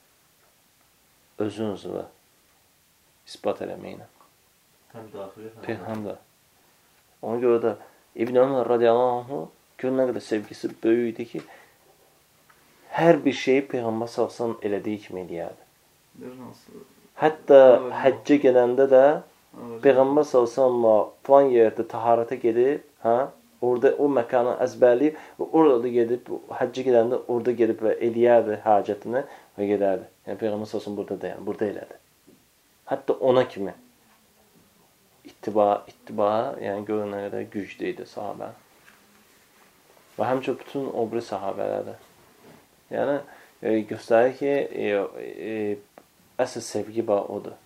özünüzü ispat eləməklə. Həm daxili, həm, həm də. Ona görə də İbn Ömər radiyallahu anhu gör nə qədər sevgisi böyük idi ki, hər bir şeyi Peyğəmbər sallallahu elədiyi kimi eləyərdi. Hətta həccə gedəndə də Peyğəmbər sallallahu falan yerdə taharətə gedib, hə? Orada o məkanı əzbərləyib və orada da gedib, həccə gedəndə orada gedib və eləyərdi hacətini və gedərdi. Yəni Peyğəmbər sallallahu burada da, yəni burada elədi. Hətta ona kimi ittiba, ittiba, yəni görün nə qədər güclü idi sahabə. Və həmçə bütün o biri sahabələrdə. Yəni, e, göstərir ki, e, e, əsl sevgi bax odur.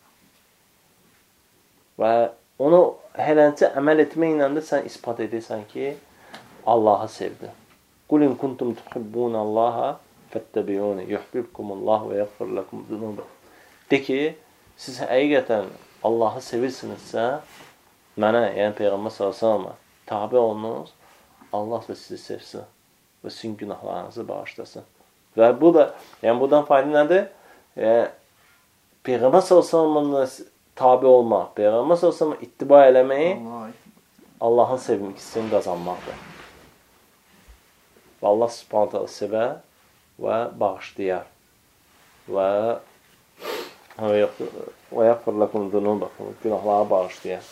Və onu hələncə əməl etməklə də sən ispat edirsən ki, Allahı sevdin. Qul in kuntum tuhibbun Allaha fəttəbiyuni yuhbibkumullah və yəğfir lakum zunub. De ki, siz həqiqətən Allahı sevirsinizsə, mənə, yəni Peyğəmbər sallallahu tabe olunuz, Allah da sizi sevsin və sizin günahlarınızı bağışlasın. Və bu da, yəni buradan fayda nədir? Yəni, Peyğəmbər sallallahu tabe olmaq, Peyğəmbər sallallahu ittiba eləməyi Allahın sevgisini qazanmaqdır. Və Allah subhanahu ta'ala sevər və bağışlayar. Və və yəqfir ləkum zunubakum, günahları bağışlayar.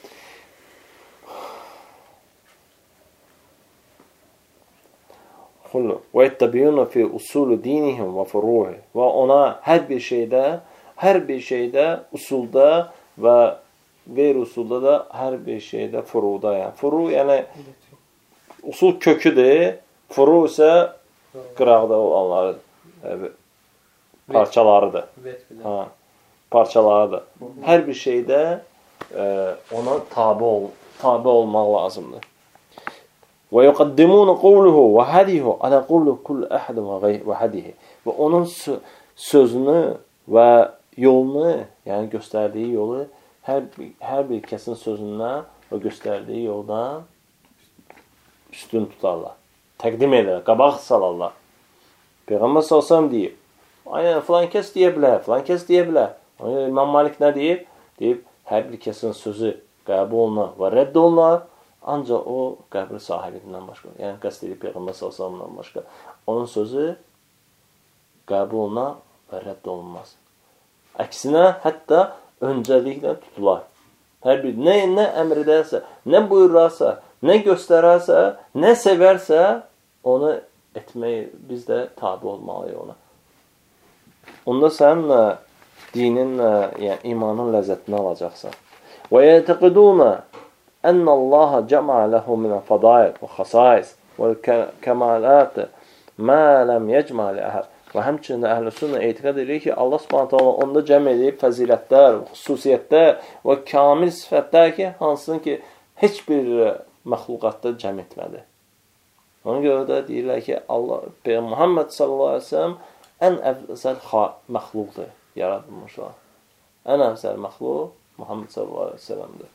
Və yəttəbiyunə fi usulü dinihim və furuhi. Və ona hər bir şeydə, hər bir şeydə, usulda və qeyri-usulda da hər bir şeydə furuda. Yəni, furu, yəni usul köküdür, furu isə qıraqda olanlarıdır, parçalarıdır. Ha, parçalarıdır. Hər bir şeydə e, ona tabi, ol, tabi olmaq lazımdır. Və yuqaddimuna qawluhu və hadihi ala qawli kulli ahadin və hadihi. Və onun sözünü və yolunu, yəni göstərdiyi yolu hər, hər bir kəsin sözündən və göstərdiyi yoldan üstün tutarlar. Təqdim edirlər, qabaq salarlar. Peyğəmbər sallallahu deyib, aynen filan kəs deyə bilər, filan kəs deyə bilər. İmam Malik nə deyib? Deyib, hər bir kəsin sözü qəbul olunar və rədd olunar, ancaq o qəbri sahibindən başqa, yəni qəsd edib Peyğəmbər sallallahu başqa. Onun sözü qəbul olunar və rədd olunmaz. Əksinə, hətta öncəliklə tutular. Hər bir, nə, nə əmr edərsə, nə buyurarsa, nə göstərərsə, nə sevərsə, onu etməyi, biz də tabi olmalıyıq ona. Onda sən dinin, yəni imanın ləzzətini alacaqsan. Və yətəqidunə ənə Allaha cəmə ləhu minə fədail və xasais və kəmalət mə ləm yəcmə li əhəd. Və həmçində əhl-i sünnə etiqad edir ki, Allah subhanahu ta'ala onda cəm edib fəzilətlər, xüsusiyyətlər və kamil sifətlər ki, hansını ki, heç bir məxluqatda cəm etmədi. Ona görə də deyirlər ki, Allah, Peyğəmbər Muhammed sallallahu aleyhi ve sellem ən əvzəl məxluqdur, yaradılmışlar. Ən əvzəl məxluq Muhammed sallallahu aleyhi ve sellemdir.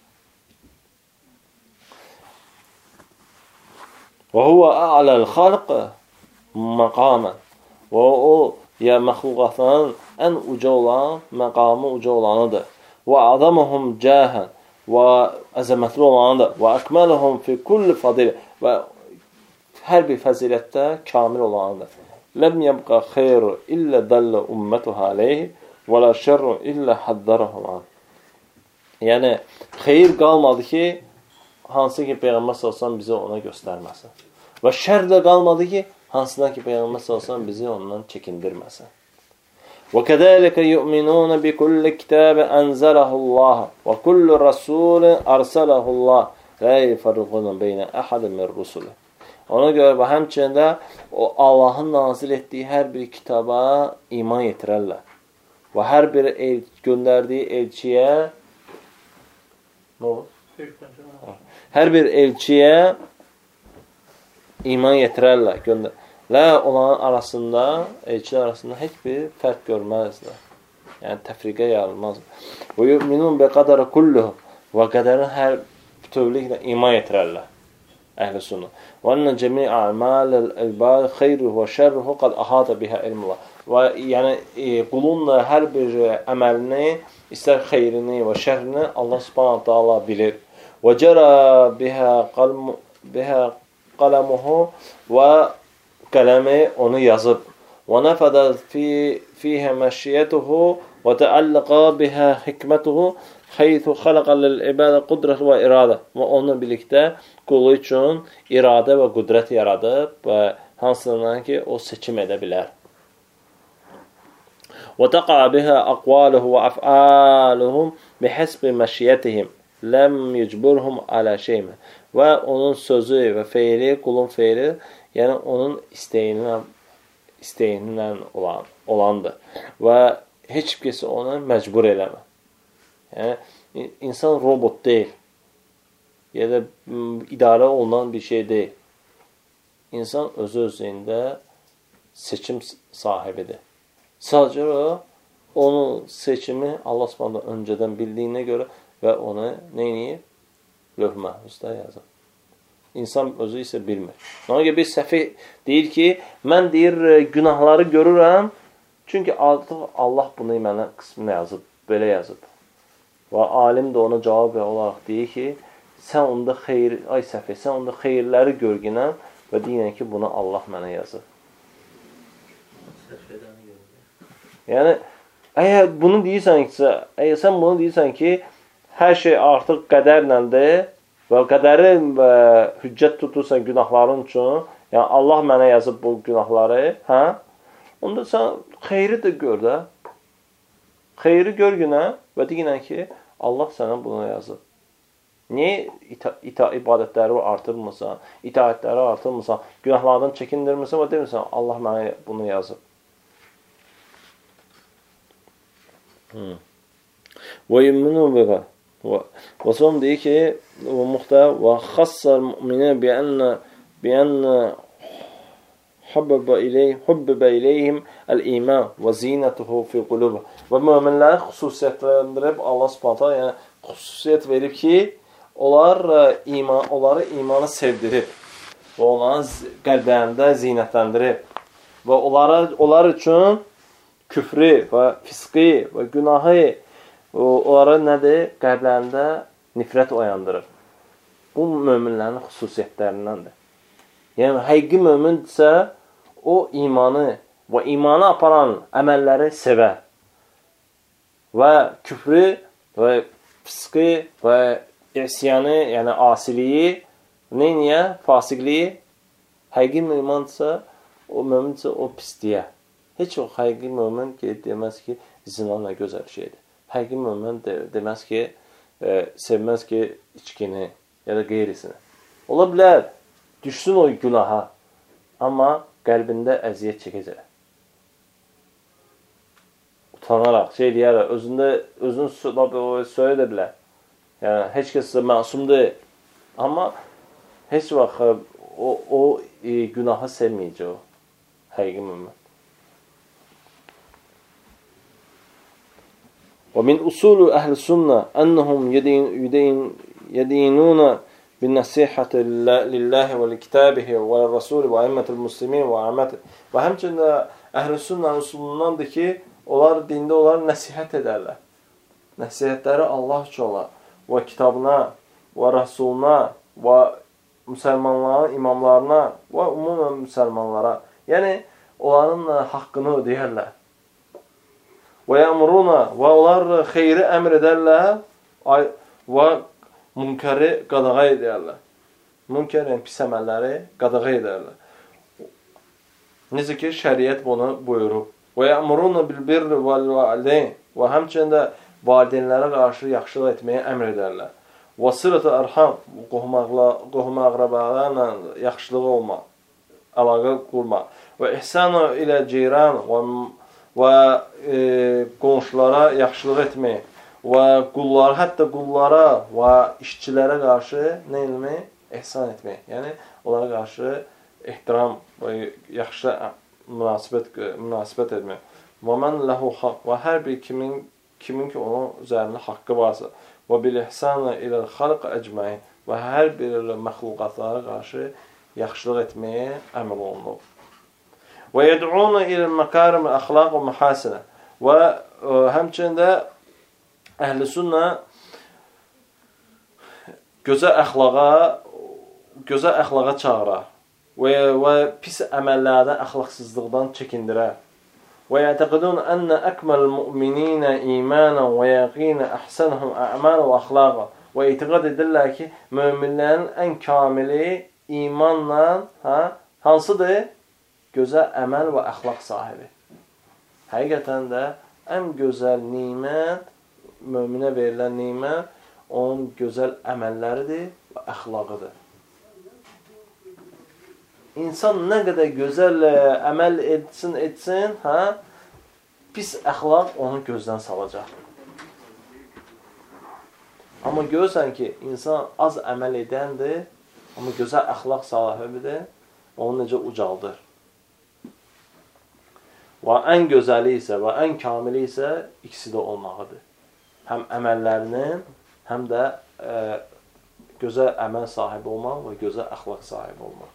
Və huvə a'ləl xalqı məqamən. Və o, ya məxluqatların ən uca olan, məqamı uca olanıdır. Və adaməhum cəhən və əzəmətli olanıdır. Və əkmələhum fi kulli fadil və hər bir fəzilətdə kamil olanıdır. Ləm yəbqa xeyru illə dəllə ümmətuhə aleyhi və lə şərru illə haddərəhum an. Yəni, xeyir qalmadı ki, hansı ki, Peyğəmbər sallallahu əleyhi və səlləm bizi ona göstərməsin. Və şər də qalmadı ki, hansına ki, Peyğəmbər sallallahu əleyhi və səlləm bizi ondan çəkindirməsin. Və kədəlikə yu'minun bi kulli kitabə ənzələhullah və kullu rasulin arsələhullah lə yəfərqun beynə əhədə min rusulih. Ona görə və həmçində o Allahın nazil etdiyi hər bir kitaba iman yetirərlər. Və hər bir el, göndərdiyi elçiyə nə olur? Hər bir elçiyə iman yetirərlər. Göndər. Lə onların arasında, elçilər arasında heç bir fərq görməzlər. Yəni təfriqə yarılmaz. Və yu'minun bi qadara kulluhu və qədərin hər bütövlüklə iman yetirərlər. Əhl-i sünnə. Və ənə cəmi a'mal el-ibad xeyruhu və şərruhu qad ahata biha ilmullah. Və yəni e, qulun hər bir əməlini, istər xeyrini və şərrini Allah subhanahu ta'ala bilir. Və cərə biha qalmu biha qalamuhu və qələmi onu yazıb. Və nəfədə fi fihə məşiyyətuhu və təəlləqə bihə hikmətuhu xeythu xələqə lil-ibadə qudrət və iradə. Və onunla birlikdə qulu üçün iradə və qudrət yaradıb və hansından ki, o seçim edə bilər. Və təqa bihə əqvaluhu və əf'aluhum bihəsbi məşiyyətihim ləm yecburhum alə şeymə. Və onun sözü və feili, qulun feili, yəni onun istəyindən, istəyindən olan, olandır. Və heç kəsi onu məcbur eləmə. Yəni, insan robot deyil. Ya da idarə olunan bir şey deyil. İnsan özü-özlüyündə seçim sahibidir. Sadəcə o, onun seçimi Allah subhanahu öncədən bildiyinə görə və onu nə edir? lövh məhfuzda yazıb. İnsan özü isə bilmir. Ona görə bir səfi deyir ki, mən deyir, günahları görürəm, çünki artıq Allah bunu mənə qismini yazıb, belə yazıb. Və alim də ona cavab olaraq deyir ki, sən onda xeyir, ay səfi, sən onda xeyirləri görgünəm və deyirən ki, bunu Allah mənə yazıb. Yəni, əgər bunu deyirsən ki, əgər sən bunu deyirsən ki, hər şey artıq qədərləndir və qədəri və hüccət tutursan günahların üçün, yəni Allah mənə yazıb bu günahları, hə? Onda sən xeyri də gör də. Xeyri gör günə və deyirən ki, Allah sənə bunu yazıb. Niyə ita ita ibadətləri artırmırsan, itaətləri artırmırsan, günahlardan çəkindirmirsən və demirsən, Allah mənə bunu yazıb. Və yümünü bəqə. Və son deyir ki, və muxtər, və xassar müminə biənnə biənnə hubbə iləyhim, hubbə iləyhim əl-iman və zinətuhu fi qulubə. Və möminləri xüsusiyyətləndirib Allah Subhanahu yəni xüsusiyyət verib ki, onlar iman, onları imanı sevdirib və onların qəlblərində zinətləndirib və onlara, onlar üçün küfrü və fisqi və günahı onlara nədir? Qəlblərində nifrət oyandırır. Bu möminlərin xüsusiyyətlərindəndir. Yəni, həqiqi mömindirsə, o imanı və imanı aparan əməlləri sevər və küfrü və fisqi və isyanı, yəni asiliyi, neyniyə? Fasiqliyi, həqiqi mömindirsə, o mömindirsə, o pisliyə. Heç o həqiqi mömin ki, deməz ki, zina nə gözəl şeydir. Həqiqi mömin de, deməz ki, e, sevməz ki, içkini ya da qeyrisini. Ola bilər, düşsün o günaha, amma qəlbində əziyyət çəkəcək. Utanaraq, şey deyərək, özündə, özünü söylə də bilər. Yəni, heç kəs məsum deyil. Amma heç vaxt o, o e, günahı sevməyəcək o həqiqi mömin. ومن أصول أهل السنة أنهم يدين يدين يدينون بالنصيحة لله ولكتابه وللرسول وأئمة المسلمين وعامته. Və həmçində əhl-i sünnə usulundandır ki, onlar dində onlar nəsihət edərlər. Nəsihətləri Allah üçün olar. Və kitabına, və rəsuluna, və müsəlmanların imamlarına, və umumən müsəlmanlara. Yəni, onların haqqını ödəyərlər. Və yəmuruna, və onlar xeyri əmr edərlər və münkəri qadağa edərlər. Münkərin pis əməlləri qadağa edərlər. Necə ki, şəriət bunu buyurub. Və yəmuruna bil-birri vəl-vəlideyn və həmçində valideynlərə qarşı yaxşılıq etməyə əmr edərlər. Və sırrı ərham, qohum əqrəbələrlə yaxşılıq olmaq, əlaqə qurmaq. Və ihsana ilə ceyran və və e, qonşulara yaxşılıq etmək və qullara, hətta qullara və işçilərə qarşı nə etmək? İhsan etmək. Yəni, onlara qarşı ehtiram və yaxşı münasibət, münasibət etmək. Və mən ləhu haqq və hər bir kimin, kimin ki, onun üzərində haqqı varsa və bil-ihsanə ilə xalq əcməyin və hər bir məxluqatlara qarşı yaxşılıq etməyə əmr olunub. Və yəd'una ilə məkarim əxlaq və məhasinə və ə, həmçində əhl-i sünnə gözəl əxlaqa gözəl əxlaqa çağırar və, və pis əməllərdən, əxlaqsızlıqdan çəkindirər. Və yətəqidun ənə əkməl müminə imanən və yəqinə əhsənəhum ə'mal və əxlaqa və etiqad edirlər ki, möminlərin ən kamili imanla hə, hansıdır? Gözəl əməl və əxlaq sahibi. Həqiqətən də ən gözəl nimət, möminə verilən nimət, onun gözəl əməlləridir və əxlaqıdır. İnsan nə qədər gözəl əməl etsin, etsin, hə, pis əxlaq onu gözdən salacaq. Amma görürsən ki, insan az əməl edəndir, amma gözəl əxlaq sahibidir, onu necə ucaldır. Və ən gözəli isə və ən kamili isə ikisi də olmağıdır. Həm əməllərinin, həm də e, gözəl əməl sahibi olmaq və gözəl əxlaq sahibi olmaq.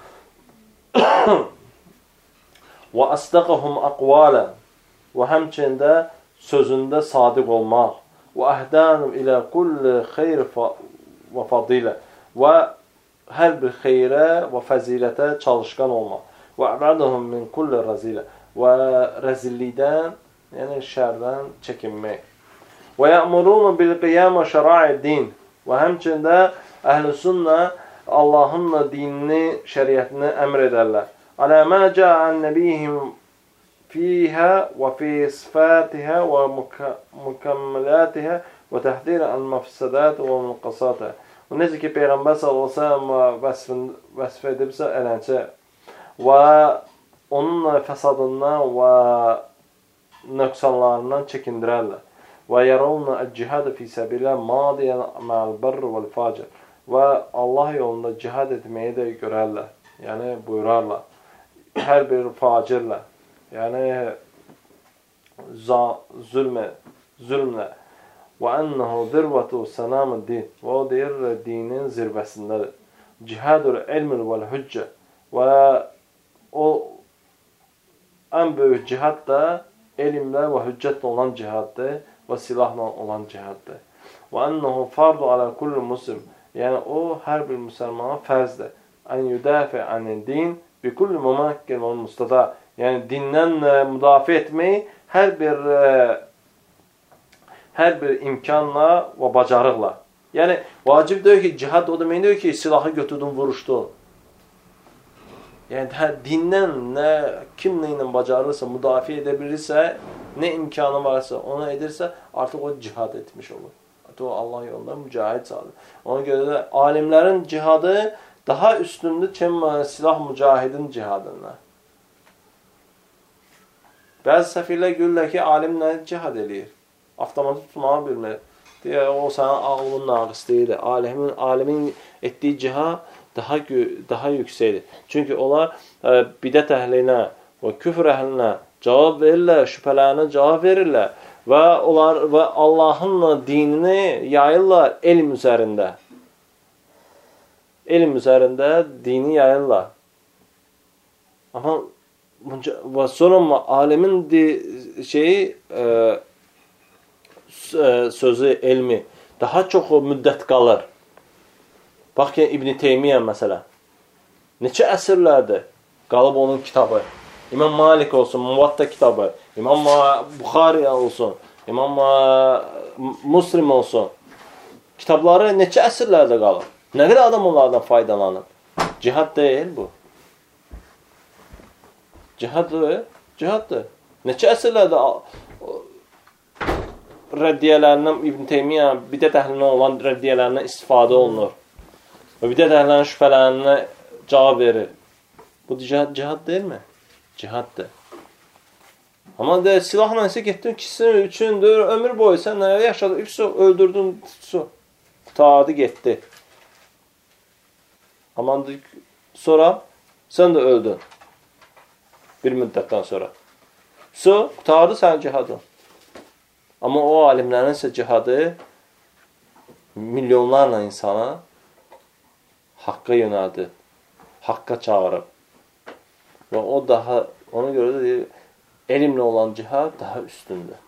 Və asdaqahum aqvala və həmçində sözündə sadiq olmaq və əhdanum ilə kulli xeyr və fadilə və hər bir xeyrə və fəzilətə çalışqan olmaq və əbədəhum min kulli rəzilə və rəzillikdən, yəni şərdən çəkinmək və yəmurunu bil qiyamə şərai din və həmçində əhl-i sünnə Allahın dinini, şəriətini əmr edərlər. Alə mə cəən nəbiyhim fiyhə və fi sıfatihə və mükəmmələtihə və təhdirə ən-məfsədət və müqasatə. Və necə ki, Peyğəmbər sallallahu vəsf edibsə ələncə və onun fəsadından və nöqsanlarından çəkindirərlər. Və yərəvnə əl-cihadə fi səbilə madiyən məl-bərr vəl-facir. Və Allah yolunda cihad etməyi də görərlər. Yəni, buyurarlar. Hər bir facirlə. Yəni, zülmə, zülmlə. Və ənəhu zirvətu sənamı din. Və o deyir, dinin zirvəsindədir. Cihadur ilmül vəl-hüccə. Və o, ən böyük cihad da elmlə və hüccətlə olan cihaddır və silahla olan cihaddır. Və ənəhu fardu alə kulli muslim. Yəni, o, hər bir müsəlmana fərzdir. Ən yüdafi ənin din bi kulli müməkkil və mustada. Yəni, dindən müdafiə etmək hər bir hər bir imkanla və bacarıqla. Yəni, vacib deyil ki, cihad o demək deyil ki, silahı götürdün, vuruşdun. Yəni, hə, dindən nə, kim nə ilə bacarırsa, müdafiə edə bilirsə, nə imkanı varsa, onu edirsə, artıq o cihad etmiş olur. Artıq o Allah yolunda mücahid sadır. Ona görə də alimlərin cihadı daha üstündür ki, silah mücahidin cihadından. Bəzi səfirlər görürlər ki, alim nə cihad eləyir? Avtomatı tutmağı bilmir. Deyə, o sənin ağlının naqisliyidir. Alimin, alimin etdiyi cihad daha, daha yüksəkdir. Çünki onlar ə, bidət əhlinə və küfr əhlinə cavab verirlər, şübhələrinə cavab verirlər və onlar və Allahın dinini yayırlar elm üzərində. Elm üzərində dini yayırlar. Amma və sonra alimin şeyi ə, sözü, elmi daha çox müddət qalır. Bax ki, İbn Teymiyyə məsələn. Neçə əsrlərdir qalıb onun kitabı. İmam Malik olsun, Muvatta kitabı, İmam Buxari olsun, İmam Muslim olsun. Kitabları neçə əsrlərdə qalır. Nə qədər adam onlardan faydalanır? Cihad deyil bu. Cihaddır, cihaddır. Neçə əsrlərdə rəddiyələrindən İbn Teymiyyə bidət əhlindən olan rəddiyələrindən istifadə olunur. Və bidət əhlindən şübhələrinə cavab verir. Bu cihad, cihad deyilmi? Cihaddır. Amma de, silahla isə getdin, ikisinin üçündür, ömür boyu sən nə yaşadın, üç öldürdün, su. Qurtardı, getdi. Amma sonra sən də öldün. Bir müddətdən sonra. Su, qurtardı sənin cihadın. Amma o alimlərin isə cihadı milyonlarla insana haqqa yönəldi, haqqa çağırıb. Və o daha, ona görə də deyir, elmlə olan cihad daha üstündür.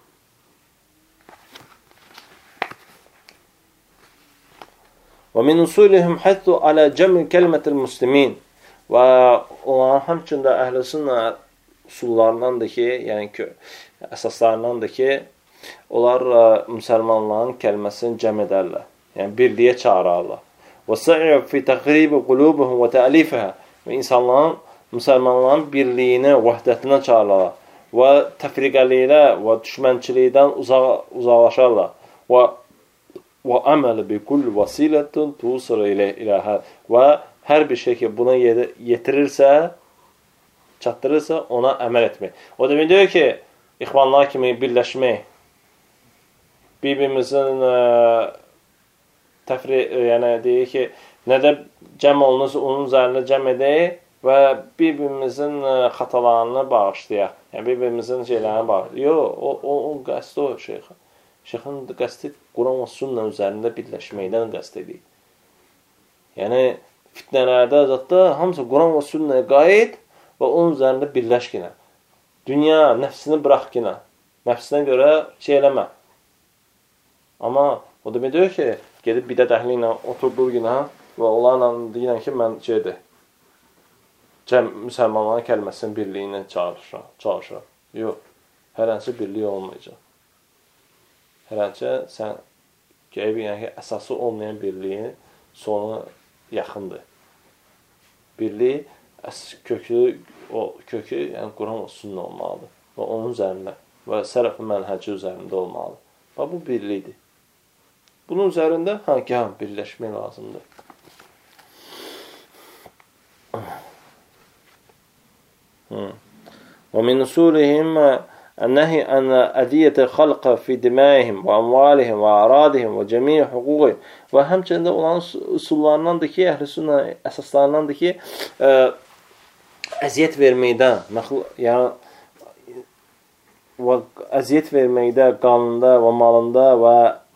Və min usulihim həttu alə cəmi kəlmətil muslimin. Və onların həmçində əhl-i sünnə usullarındandır ki, yəni ki, əsaslarındandır ki, onlar müsəlmanların kəlməsini cəm edərlər. Yəni, birliyə çağırarlar. Və sə'ir fi təqribi qulubuhum və təəlifəhə. Və insanların, müsəlmanların birliyini, vəhdətinə çağırarlar. Və təfriqəliyə və düşmənçilikdən uzaq, uzaqlaşarlar. Və və əmələ bi kulli vasilətin tuğsır ilə iləhə. Və hər bir şey ki, buna yetirirsə, çatdırırsa, ona əməl etmək. O demək deyir ki, ixvanlar kimi birləşmək, bir-birimizin təfri, yəni deyir ki, nədə cəm olunursa, onun üzərində cəm edək və bir-birimizin xatalarını bağışlayaq. Yəni, bir-birimizin şeylərini bağışlayaq. Yox, o, o, o qəsd o şeyxin. Şeyxin qəsdi Quran və sünnə üzərində birləşməkdən qəsd edir. Yəni, fitnələrdə, zətdə hamısı Quran və sünnəyə qayıt və onun üzərində birləşkinə. Dünya, nəfsini bıraq kinə. Nəfsinə görə şey eləmə. Amma o demək deyir ki, gedib bidət əhli ilə oturduğu günə və onlarla deyirən ki, mən şeydir, cəm müsəlmanların kəlməsinin birliyini çalışıram. çalışıram. Yox, hər hansı birliyi olmayacaq. Hər hansı sən qeybi, yəni əsası olmayan birliyin sonu yaxındır. Birliyi, kökü, o kökü, yəni Quran və sünnə olmalıdır və onun üzərində və sələf mənhəci üzərində olmalıdır. Və bu birlikdir. Bunun üzərində hangi ham birləşmək lazımdır? ومن أصولهم النهي عن أذية الخلق في دمائهم وأموالهم وأعراضهم وجميع حقوقهم. Və həmçində olan üsullarındandır ki, əhl-i sünnə əsaslarındandır ki, ə, əziyyət verməkdən, yəni və əziyyət verməkdə, qanunda və malında və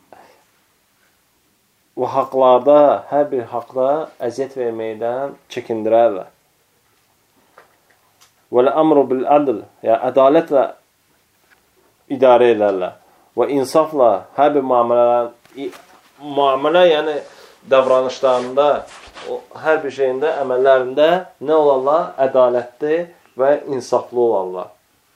və haqlarda, hər bir haqda əziyyət verməkdən çəkindirərlər. وَالْأَمْرُ بِالْعَدْلِ Yəni, ədalətlə idarə edərlər. Və insafla hər bir müamilə, müamilə, yəni davranışlarında, hər bir şeyində, əməllərində nə olarlar? Ədalətli və insaflı olarlar.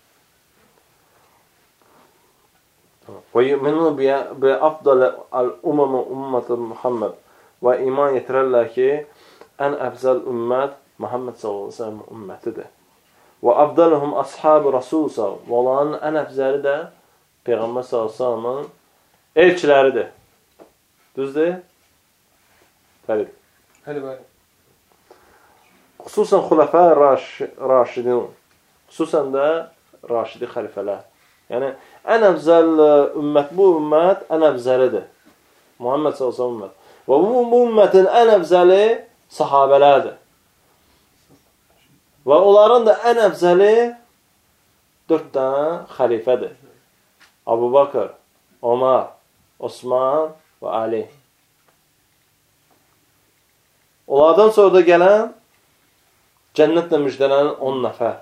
Və yu'minu bi afdal al-umam ummat Muhammed və iman yetirərlər ki, ən əfzəl ümmət Muhammed sallallahu əleyhi və səlləm ümmətidir. Və afdaluhum ashabu Rasul sallallahu və onların ən əfzəli də Peyğəmbər sallallahu əleyhi və səlləmin elçiləridir. Düzdür? Fərid. Həli bəli. Xüsusən xulafə raşidin, xüsusən də raşidi xəlifələr. Yəni, ən əfzəl ümmət, bu ümmət ən əfzəlidir. Muhammed sallallahu əleyhi və səlləm ümmət. Və bu, bu ümmətin ən əfzəli sahabələrdir. Və onların da ən əfzəli dörd dənə xəlifədir. Abu Bakır, Omar, Osman və Ali. Onlardan sonra da gələn cənnətlə müjdələnən on nəfər.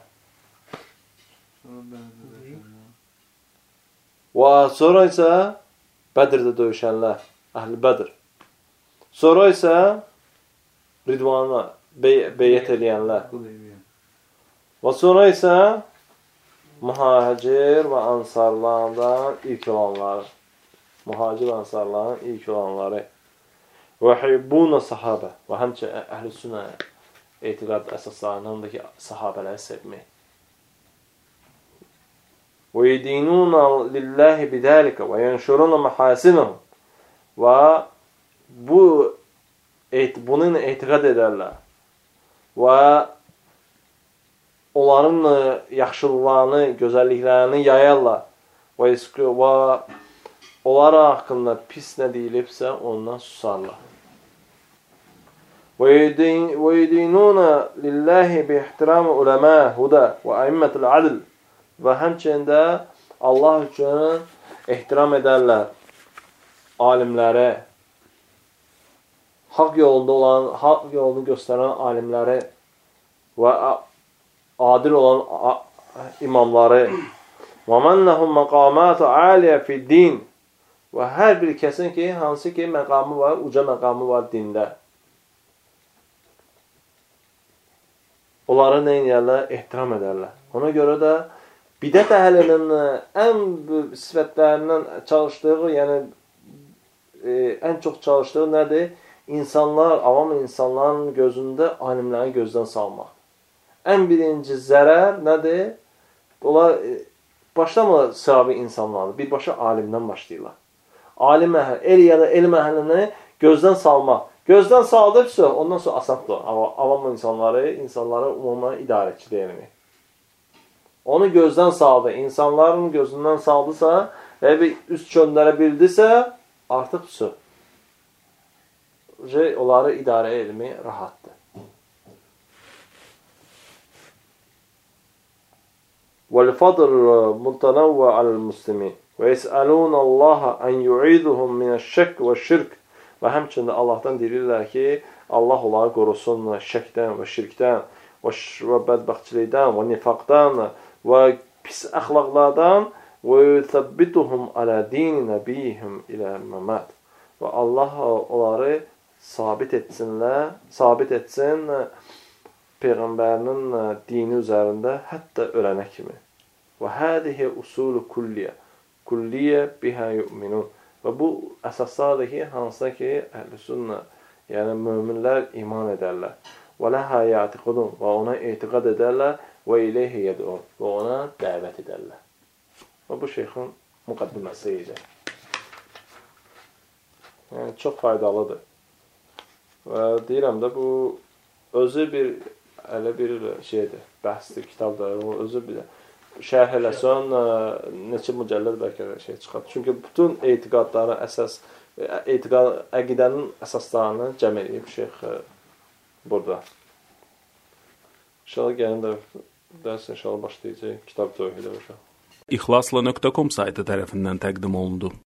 Və sonra isə Bədirdə döyüşənlər, Əhl-i Bədir. Sonra isə Ridvanla bey beyyət edənlər. Və sonra isə mühacir və ansarlardan ilk olanlar. Mühacir və ansarların ilk olanları. Və hibbuna sahabə. Və həmçə əhl-i sünnə etiqad əsaslarından da ki, sahabələri sevmək. Və yedinuna lillahi bidəlikə və yenşuruna məhasinəhum. Və bu, bunun etiqad edərlər. Və onların yaxşılıqlarını, gözəlliklərini yayarlar. Və, və onlara haqqında pis nə deyilibsə, ondan susarlar. Və yedinuna lillahi bi ihtiramı uləmə, huda və əimmətil adl. Və həmçində Allah üçün ehtiram edərlər alimləri, haqq yolunda olan, haqq yolunu göstərən alimləri və adil olan imamları. Və mənnəhum məqamətə aliyə fid-din. Və hər bir kəsin ki, hansı ki, məqamı var, uca məqamı var dində. Onları nə edərlər? Ehtiram edərlər. Ona görə də bidət əhlinin ən sifətlərindən çalışdığı, yəni e, ən çox çalışdığı nədir? İnsanlar, avam insanların gözündə alimləri gözdən salmaq. Ən birinci zərər nədir? Onlar e, başlamırlar sahabi insanlardır. Birbaşa alimdən başlayırlar. Alim əhl, el ya da elm əhlini gözdən salmaq. Gözdən saldıqsa, ondan sonra asaddır. Avam insanları, insanları umuma idarəçi deyilir. Onu gözdən saldı. İnsanların gözündən saldısa və bir üst çöndərə bildisə, artıq su. Onları idarə etmək rahatdır. وَالْفَضْلُ مُلْتَنَوَّ عَلَى الْمُسْلِمِينَ وَيَسْأَلُونَ اللّٰهَ أَنْ يُعِيدُهُمْ مِنَ الشَّكِّ وَالشِّرْكِ Və həmçində Allahdan deyirlər ki, Allah onları qorusun şəkdən və şirkdən və, və bədbəxtçilikdən və nifaqdan və pis əxlaqlardan və yuthabbituhum ala din nabiyihim ilə məmət. Və Allah onları sabit etsinlər, sabit etsin Peyğəmbərinin dini üzərində hətta ölənə kimi. Və hədihi usulu kulliyə, kulliyə bihə yu'minun. Və bu əsaslardır ki, hansıda ki, əhl-i sünnə, yəni möminlər iman edərlər. Və ləhə yətiqudun, və ona etiqad edərlər, və iləyhi yədun, və ona dəvət edərlər. Və bu şeyxin müqəddiməsi idi. Yəni, çox faydalıdır. Və deyirəm də, bu özü bir, elə bir şeydir, bəhsdir, kitabdır, o özü bir şərh eləsən, neçə mücəlləd bəlkə şey çıxar. Çünki bütün etiqadları əsas, etiqad, əqidənin əsaslarını cəm edib şeyx burada. İnşallah gəlin də dərs inşallah başlayacaq, kitab tövhidə başa. İxlasla nöqtə com saytı tərəfindən təqdim olundu.